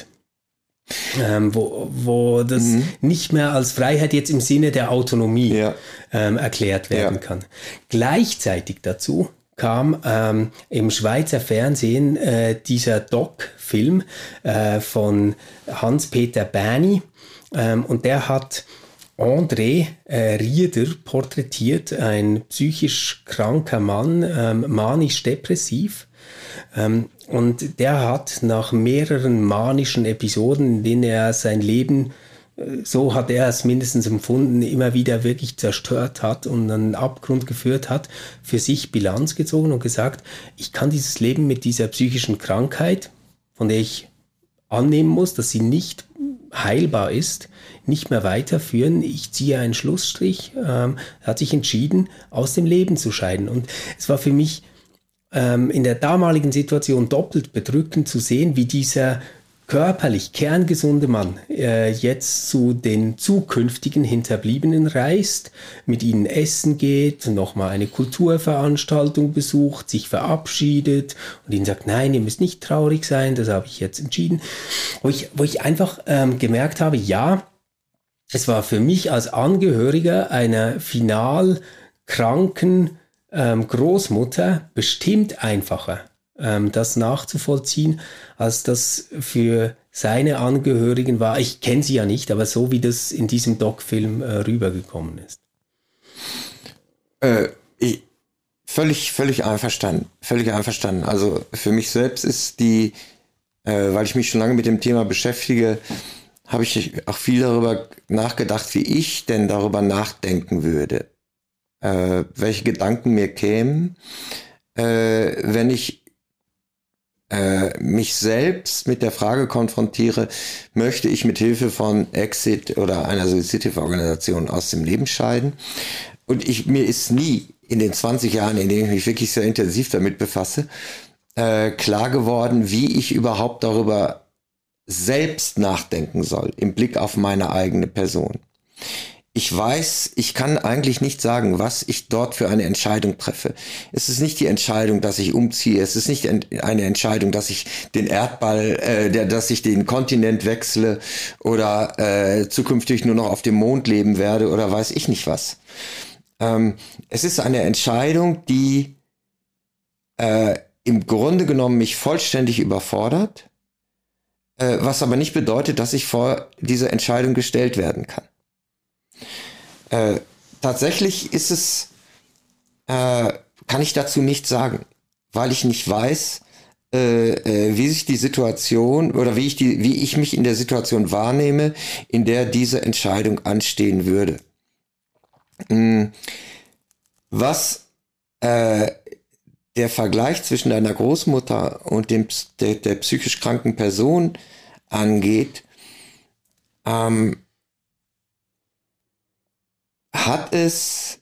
Speaker 2: Ähm, wo, wo das mhm. nicht mehr als Freiheit jetzt im Sinne der Autonomie ja. ähm, erklärt werden ja. kann. Gleichzeitig dazu kam ähm, im Schweizer Fernsehen äh, dieser Doc-Film äh, von Hans-Peter Berny ähm, und der hat André äh, Rieder porträtiert, ein psychisch kranker Mann, ähm, manisch-depressiv. Ähm, und der hat nach mehreren manischen Episoden, in denen er sein Leben, äh, so hat er es mindestens empfunden, immer wieder wirklich zerstört hat und einen Abgrund geführt hat, für sich Bilanz gezogen und gesagt, ich kann dieses Leben mit dieser psychischen Krankheit, von der ich annehmen muss, dass sie nicht heilbar ist, nicht mehr weiterführen. Ich ziehe einen Schlussstrich. Ähm, er hat sich entschieden, aus dem Leben zu scheiden. Und es war für mich ähm, in der damaligen Situation doppelt bedrückend zu sehen, wie dieser körperlich kerngesunde Mann äh, jetzt zu den zukünftigen Hinterbliebenen reist, mit ihnen essen geht, nochmal eine Kulturveranstaltung besucht, sich verabschiedet und ihnen sagt, nein, ihr müsst nicht traurig sein, das habe ich jetzt entschieden. Wo ich, wo ich einfach ähm, gemerkt habe, ja, es war für mich als Angehöriger einer final kranken ähm, Großmutter bestimmt einfacher, ähm, das nachzuvollziehen, als das für seine Angehörigen war. Ich kenne sie ja nicht, aber so wie das in diesem Doc-Film äh, rübergekommen ist.
Speaker 3: Äh, ich, völlig, völlig einverstanden. Völlig einverstanden. Also für mich selbst ist die, äh, weil ich mich schon lange mit dem Thema beschäftige, habe ich auch viel darüber nachgedacht, wie ich denn darüber nachdenken würde. Äh, welche Gedanken mir kämen, äh, wenn ich äh, mich selbst mit der Frage konfrontiere, möchte ich mit Hilfe von Exit oder einer Suizidhilfeorganisation aus dem Leben scheiden? Und ich, mir ist nie in den zwanzig Jahren, in denen ich mich wirklich sehr intensiv damit befasse, äh, klar geworden, wie ich überhaupt darüber selbst nachdenken soll, im Blick auf meine eigene Person. Ich weiß, ich kann eigentlich nicht sagen, was ich dort für eine Entscheidung treffe. Es ist nicht die Entscheidung, dass ich umziehe. Es ist nicht eine Entscheidung, dass ich den Erdball, äh, der, dass ich den Kontinent wechsle oder äh, zukünftig nur noch auf dem Mond leben werde oder weiß ich nicht was. Ähm, es ist eine Entscheidung, die äh, im Grunde genommen mich vollständig überfordert, äh, was aber nicht bedeutet, dass ich vor diese Entscheidung gestellt werden kann. Äh, tatsächlich ist es, äh, kann ich dazu nichts sagen, weil ich nicht weiß, äh, äh, wie sich die Situation oder wie ich die, wie ich mich in der Situation wahrnehme, in der diese Entscheidung anstehen würde. Hm. Was äh, der Vergleich zwischen deiner Großmutter und dem der, der psychisch kranken Person angeht, ähm, hat es,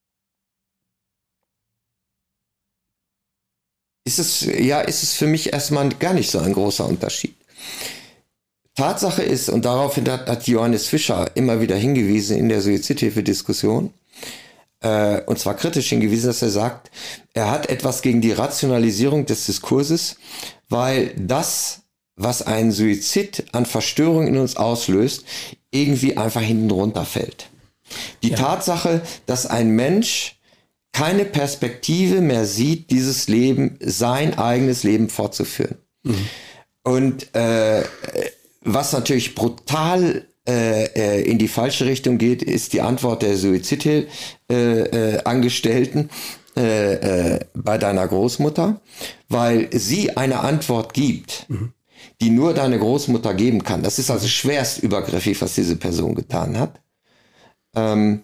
Speaker 3: ist es, ja, ist es für mich erstmal gar nicht so ein großer Unterschied. Tatsache ist, und daraufhin hat, hat Johannes Fischer immer wieder hingewiesen in der Suizidhilfe-Diskussion, äh, und zwar kritisch hingewiesen, dass er sagt, er hat etwas gegen die Rationalisierung des Diskurses, weil das, was einen Suizid an Verstörung in uns auslöst, irgendwie einfach hinten runterfällt. Die ja. Tatsache, dass ein Mensch keine Perspektive mehr sieht, dieses Leben, sein eigenes Leben fortzuführen. Mhm. Und äh, was natürlich brutal äh, in die falsche Richtung geht, ist die Antwort der Suizidhilfe-Angestellten äh, äh, bei deiner Großmutter, weil sie eine Antwort gibt, mhm. die nur deine Großmutter geben kann. Das ist also schwerst übergriffig, was diese Person getan hat. Ähm,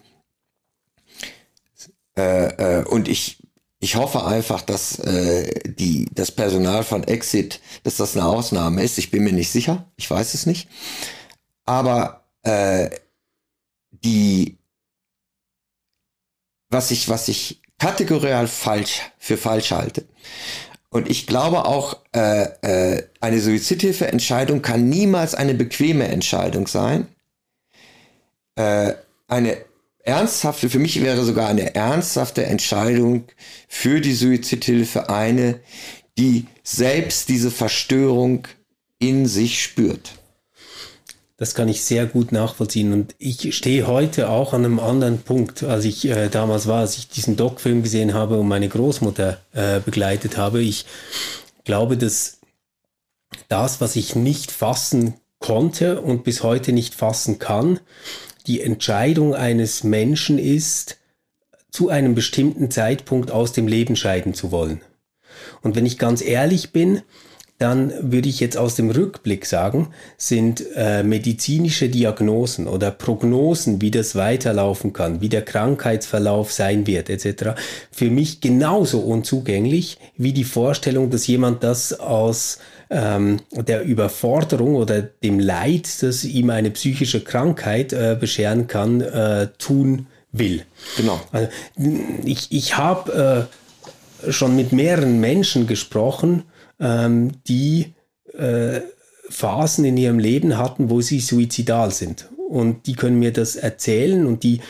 Speaker 3: äh, äh, und ich, ich hoffe einfach, dass äh, die, das Personal von Exit, dass das eine Ausnahme ist. Ich bin mir nicht sicher, ich weiß es nicht. Aber äh, die, was ich, was ich kategorial falsch für falsch halte. Und ich glaube auch, äh, äh, eine Suizidhilfeentscheidung kann niemals eine bequeme Entscheidung sein. Äh, eine ernsthafte, für mich wäre sogar eine ernsthafte Entscheidung für die Suizidhilfe eine, die selbst diese Verstörung in sich spürt.
Speaker 2: Das kann ich sehr gut nachvollziehen und ich stehe heute auch an einem anderen Punkt, als ich äh, damals war, als ich diesen Doc-Film gesehen habe und meine Großmutter äh, begleitet habe. Ich glaube, dass das, was ich nicht fassen konnte und bis heute nicht fassen kann, die Entscheidung eines Menschen ist, zu einem bestimmten Zeitpunkt aus dem Leben scheiden zu wollen. Und wenn ich ganz ehrlich bin, dann würde ich jetzt aus dem Rückblick sagen, sind äh, medizinische Diagnosen oder Prognosen, wie das weiterlaufen kann, wie der Krankheitsverlauf sein wird, et cetera, für mich genauso unzugänglich wie die Vorstellung, dass jemand das aus ähm, der Überforderung oder dem Leid, das ihm eine psychische Krankheit äh, bescheren kann, äh, tun will.
Speaker 3: Genau.
Speaker 2: Also, ich ich habe äh, schon mit mehreren Menschen gesprochen, Ähm, die äh, Phasen in ihrem Leben hatten, wo sie suizidal sind. Und die können mir das erzählen und die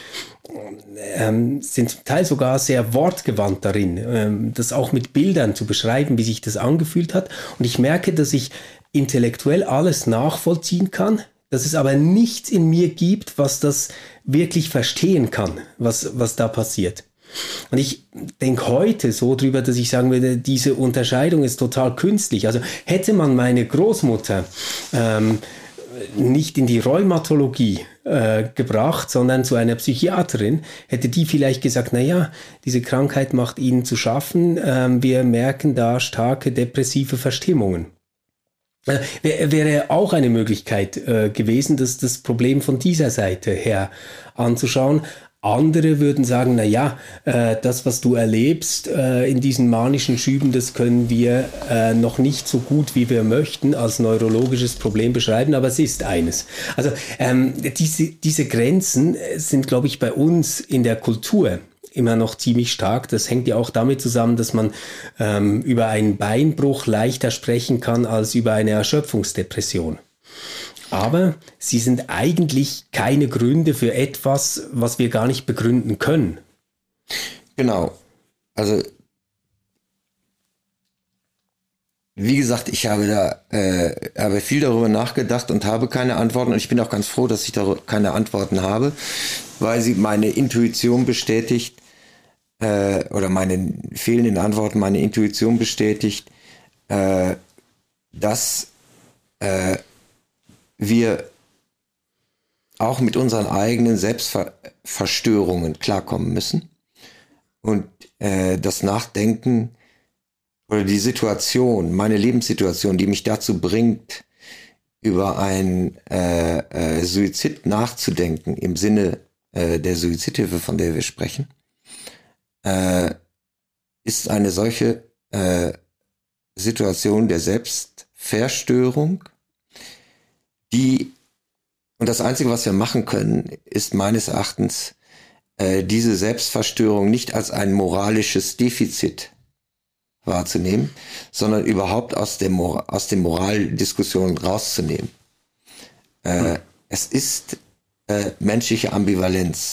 Speaker 2: ähm, sind zum Teil sogar sehr wortgewandt darin, ähm, das auch mit Bildern zu beschreiben, wie sich das angefühlt hat. Und ich merke, dass ich intellektuell alles nachvollziehen kann, dass es aber nichts in mir gibt, was das wirklich verstehen kann, was, was da passiert. Und ich denke heute so drüber, dass ich sagen würde, diese Unterscheidung ist total künstlich. Also hätte man meine Großmutter ähm, nicht in die Rheumatologie äh, gebracht, sondern zu einer Psychiaterin, hätte die vielleicht gesagt, na ja, diese Krankheit macht Ihnen zu schaffen, ähm, wir merken da starke depressive Verstimmungen. Äh, wär, wäre auch eine Möglichkeit äh, gewesen, das, das Problem von dieser Seite her anzuschauen. Andere würden sagen, na ja, äh, das, was du erlebst äh, in diesen manischen Schüben, das können wir äh, noch nicht so gut, wie wir möchten, als neurologisches Problem beschreiben, aber es ist eines. Also ähm, diese, diese Grenzen sind, glaube ich, bei uns in der Kultur immer noch ziemlich stark. Das hängt ja auch damit zusammen, dass man ähm, über einen Beinbruch leichter sprechen kann als über eine Erschöpfungsdepression. Aber sie sind eigentlich keine Gründe für etwas, was wir gar nicht begründen können.
Speaker 3: Genau. Also, wie gesagt, ich habe da äh, habe viel darüber nachgedacht und habe keine Antworten. Und ich bin auch ganz froh, dass ich da keine Antworten habe, weil sie meine Intuition bestätigt, äh, oder meine fehlenden Antworten meine Intuition bestätigt, äh, dass äh, wir auch mit unseren eigenen Selbstverstörungen klarkommen müssen und äh, das Nachdenken oder die Situation, meine Lebenssituation, die mich dazu bringt, über einen äh, äh, Suizid nachzudenken im Sinne äh, der Suizidhilfe, von der wir sprechen, äh, ist eine solche äh, Situation der Selbstverstörung, die, und das Einzige, was wir machen können, ist meines Erachtens, äh, diese Selbstverstörung nicht als ein moralisches Defizit wahrzunehmen, sondern überhaupt aus der Mor- aus den Moraldiskussionen rauszunehmen. Äh, hm. Es ist äh, menschliche Ambivalenz.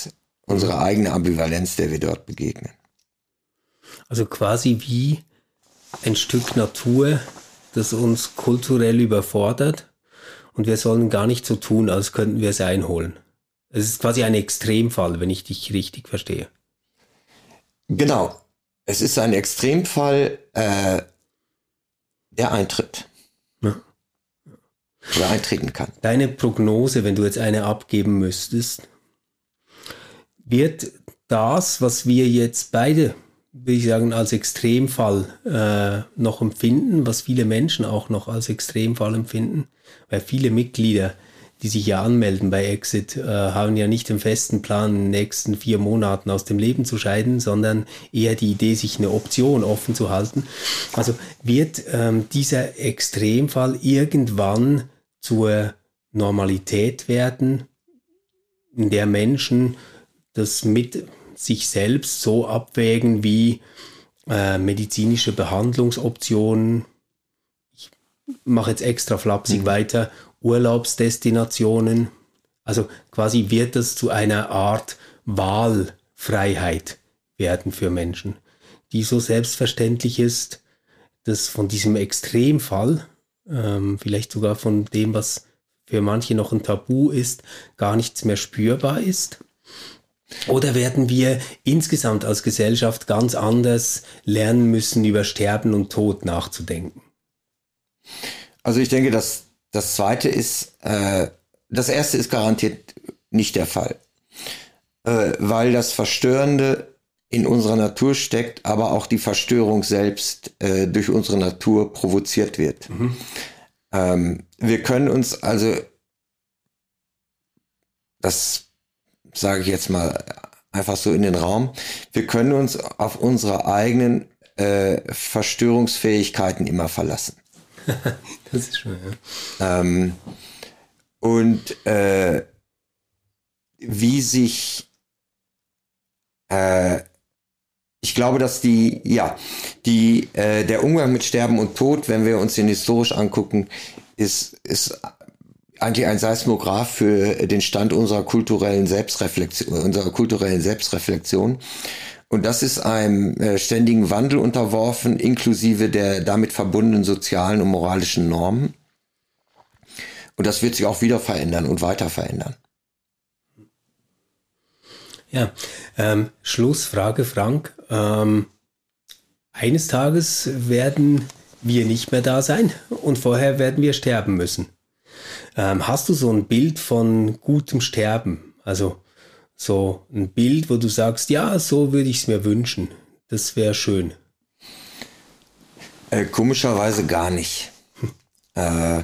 Speaker 3: unsere eigene Ambivalenz, der wir dort begegnen.
Speaker 2: Also quasi wie ein Stück Natur, das uns kulturell überfordert und wir sollen gar nicht so tun, als könnten wir es einholen. Es ist quasi ein Extremfall, wenn ich dich richtig verstehe.
Speaker 3: Genau. Es ist ein Extremfall, äh, der eintritt.
Speaker 2: Ja.
Speaker 3: Oder eintreten kann.
Speaker 2: Deine Prognose, wenn du jetzt eine abgeben müsstest, wird das, was wir jetzt beide, würde ich sagen, als Extremfall äh, noch empfinden, was viele Menschen auch noch als Extremfall empfinden, weil viele Mitglieder, die sich ja anmelden bei Exit, äh, haben ja nicht den festen Plan, in den nächsten vier Monaten aus dem Leben zu scheiden, sondern eher die Idee, sich eine Option offen zu halten. Also wird ähm, dieser Extremfall irgendwann zur Normalität werden, in der Menschen das mit sich selbst so abwägen wie äh, medizinische Behandlungsoptionen. Ich mache jetzt extra flapsig mhm. weiter. Urlaubsdestinationen. Also quasi wird das zu einer Art Wahlfreiheit werden für Menschen, die so selbstverständlich ist, dass von diesem Extremfall, ähm, vielleicht sogar von dem, was für manche noch ein Tabu ist, gar nichts mehr spürbar ist. Oder werden wir insgesamt als Gesellschaft ganz anders lernen müssen, über Sterben und Tod nachzudenken?
Speaker 3: Also ich denke, dass das Zweite ist, äh, das Erste ist garantiert nicht der Fall, äh, weil das Verstörende in unserer Natur steckt, aber auch die Verstörung selbst äh, durch unsere Natur provoziert wird. Mhm. Ähm, wir können uns also, das sage ich jetzt mal einfach so in den Raum, wir können uns auf unsere eigenen äh, Verstörungsfähigkeiten immer verlassen.
Speaker 2: Das ist schön, ja.
Speaker 3: Ähm, und äh, wie sich äh, ich glaube, dass die, ja, die, äh, der Umgang mit Sterben und Tod, wenn wir uns den historisch angucken, ist, ist eigentlich ein Seismograph für den Stand unserer kulturellen Selbstreflexion, unserer kulturellen Selbstreflexion. Und das ist einem äh, ständigen Wandel unterworfen, inklusive der damit verbundenen sozialen und moralischen Normen. Und das wird sich auch wieder verändern und weiter verändern.
Speaker 2: Ja, ähm, Schlussfrage, Frank. Ähm, eines Tages werden wir nicht mehr da sein und vorher werden wir sterben müssen. Ähm, hast du so ein Bild von gutem Sterben? Also so ein Bild, wo du sagst, ja, so würde ich es mir wünschen. Das wäre schön.
Speaker 3: Äh, komischerweise gar nicht. Hm. Äh,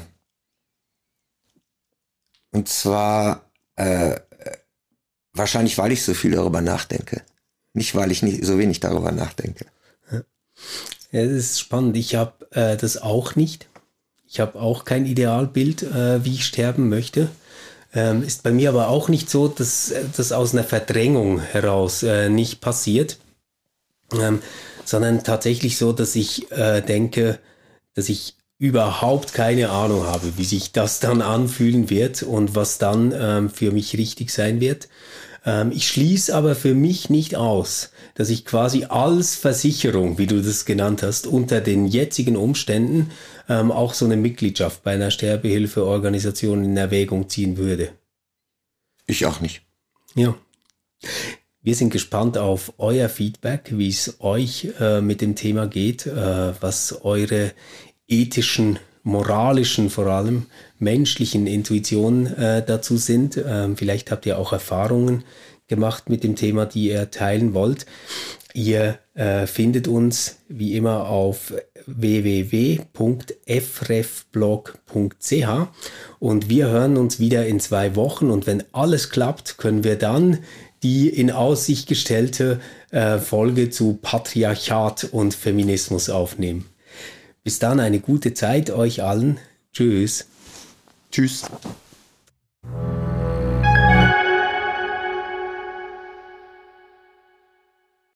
Speaker 3: und zwar äh, wahrscheinlich, weil ich so viel darüber nachdenke. Nicht, weil ich nicht so wenig darüber nachdenke.
Speaker 2: Ja, das ist spannend. Ich habe äh, das auch nicht. Ich habe auch kein Idealbild, äh, wie ich sterben möchte. Ähm, ist bei mir aber auch nicht so, dass das aus einer Verdrängung heraus äh, nicht passiert, ähm, sondern tatsächlich so, dass ich äh, denke, dass ich überhaupt keine Ahnung habe, wie sich das dann anfühlen wird und was dann ähm, für mich richtig sein wird. Ähm, ich schließe aber für mich nicht aus, dass ich quasi als Versicherung, wie du das genannt hast, unter den jetzigen Umständen ähm, auch so eine Mitgliedschaft bei einer Sterbehilfeorganisation in Erwägung ziehen würde.
Speaker 3: Ich auch nicht.
Speaker 2: Ja. Wir sind gespannt auf euer Feedback, wie es euch äh, mit dem Thema geht, äh, was eure ethischen, moralischen, vor allem menschlichen Intuitionen äh, dazu sind. Ähm, vielleicht habt ihr auch Erfahrungen gemacht mit dem Thema, die ihr teilen wollt. Ihr äh, findet uns wie immer auf w w w punkt f ref blog punkt c h und wir hören uns wieder in zwei Wochen und wenn alles klappt, können wir dann die in Aussicht gestellte äh, Folge zu Patriarchat und Feminismus aufnehmen. Bis dann eine gute Zeit euch allen. Tschüss.
Speaker 3: Tschüss.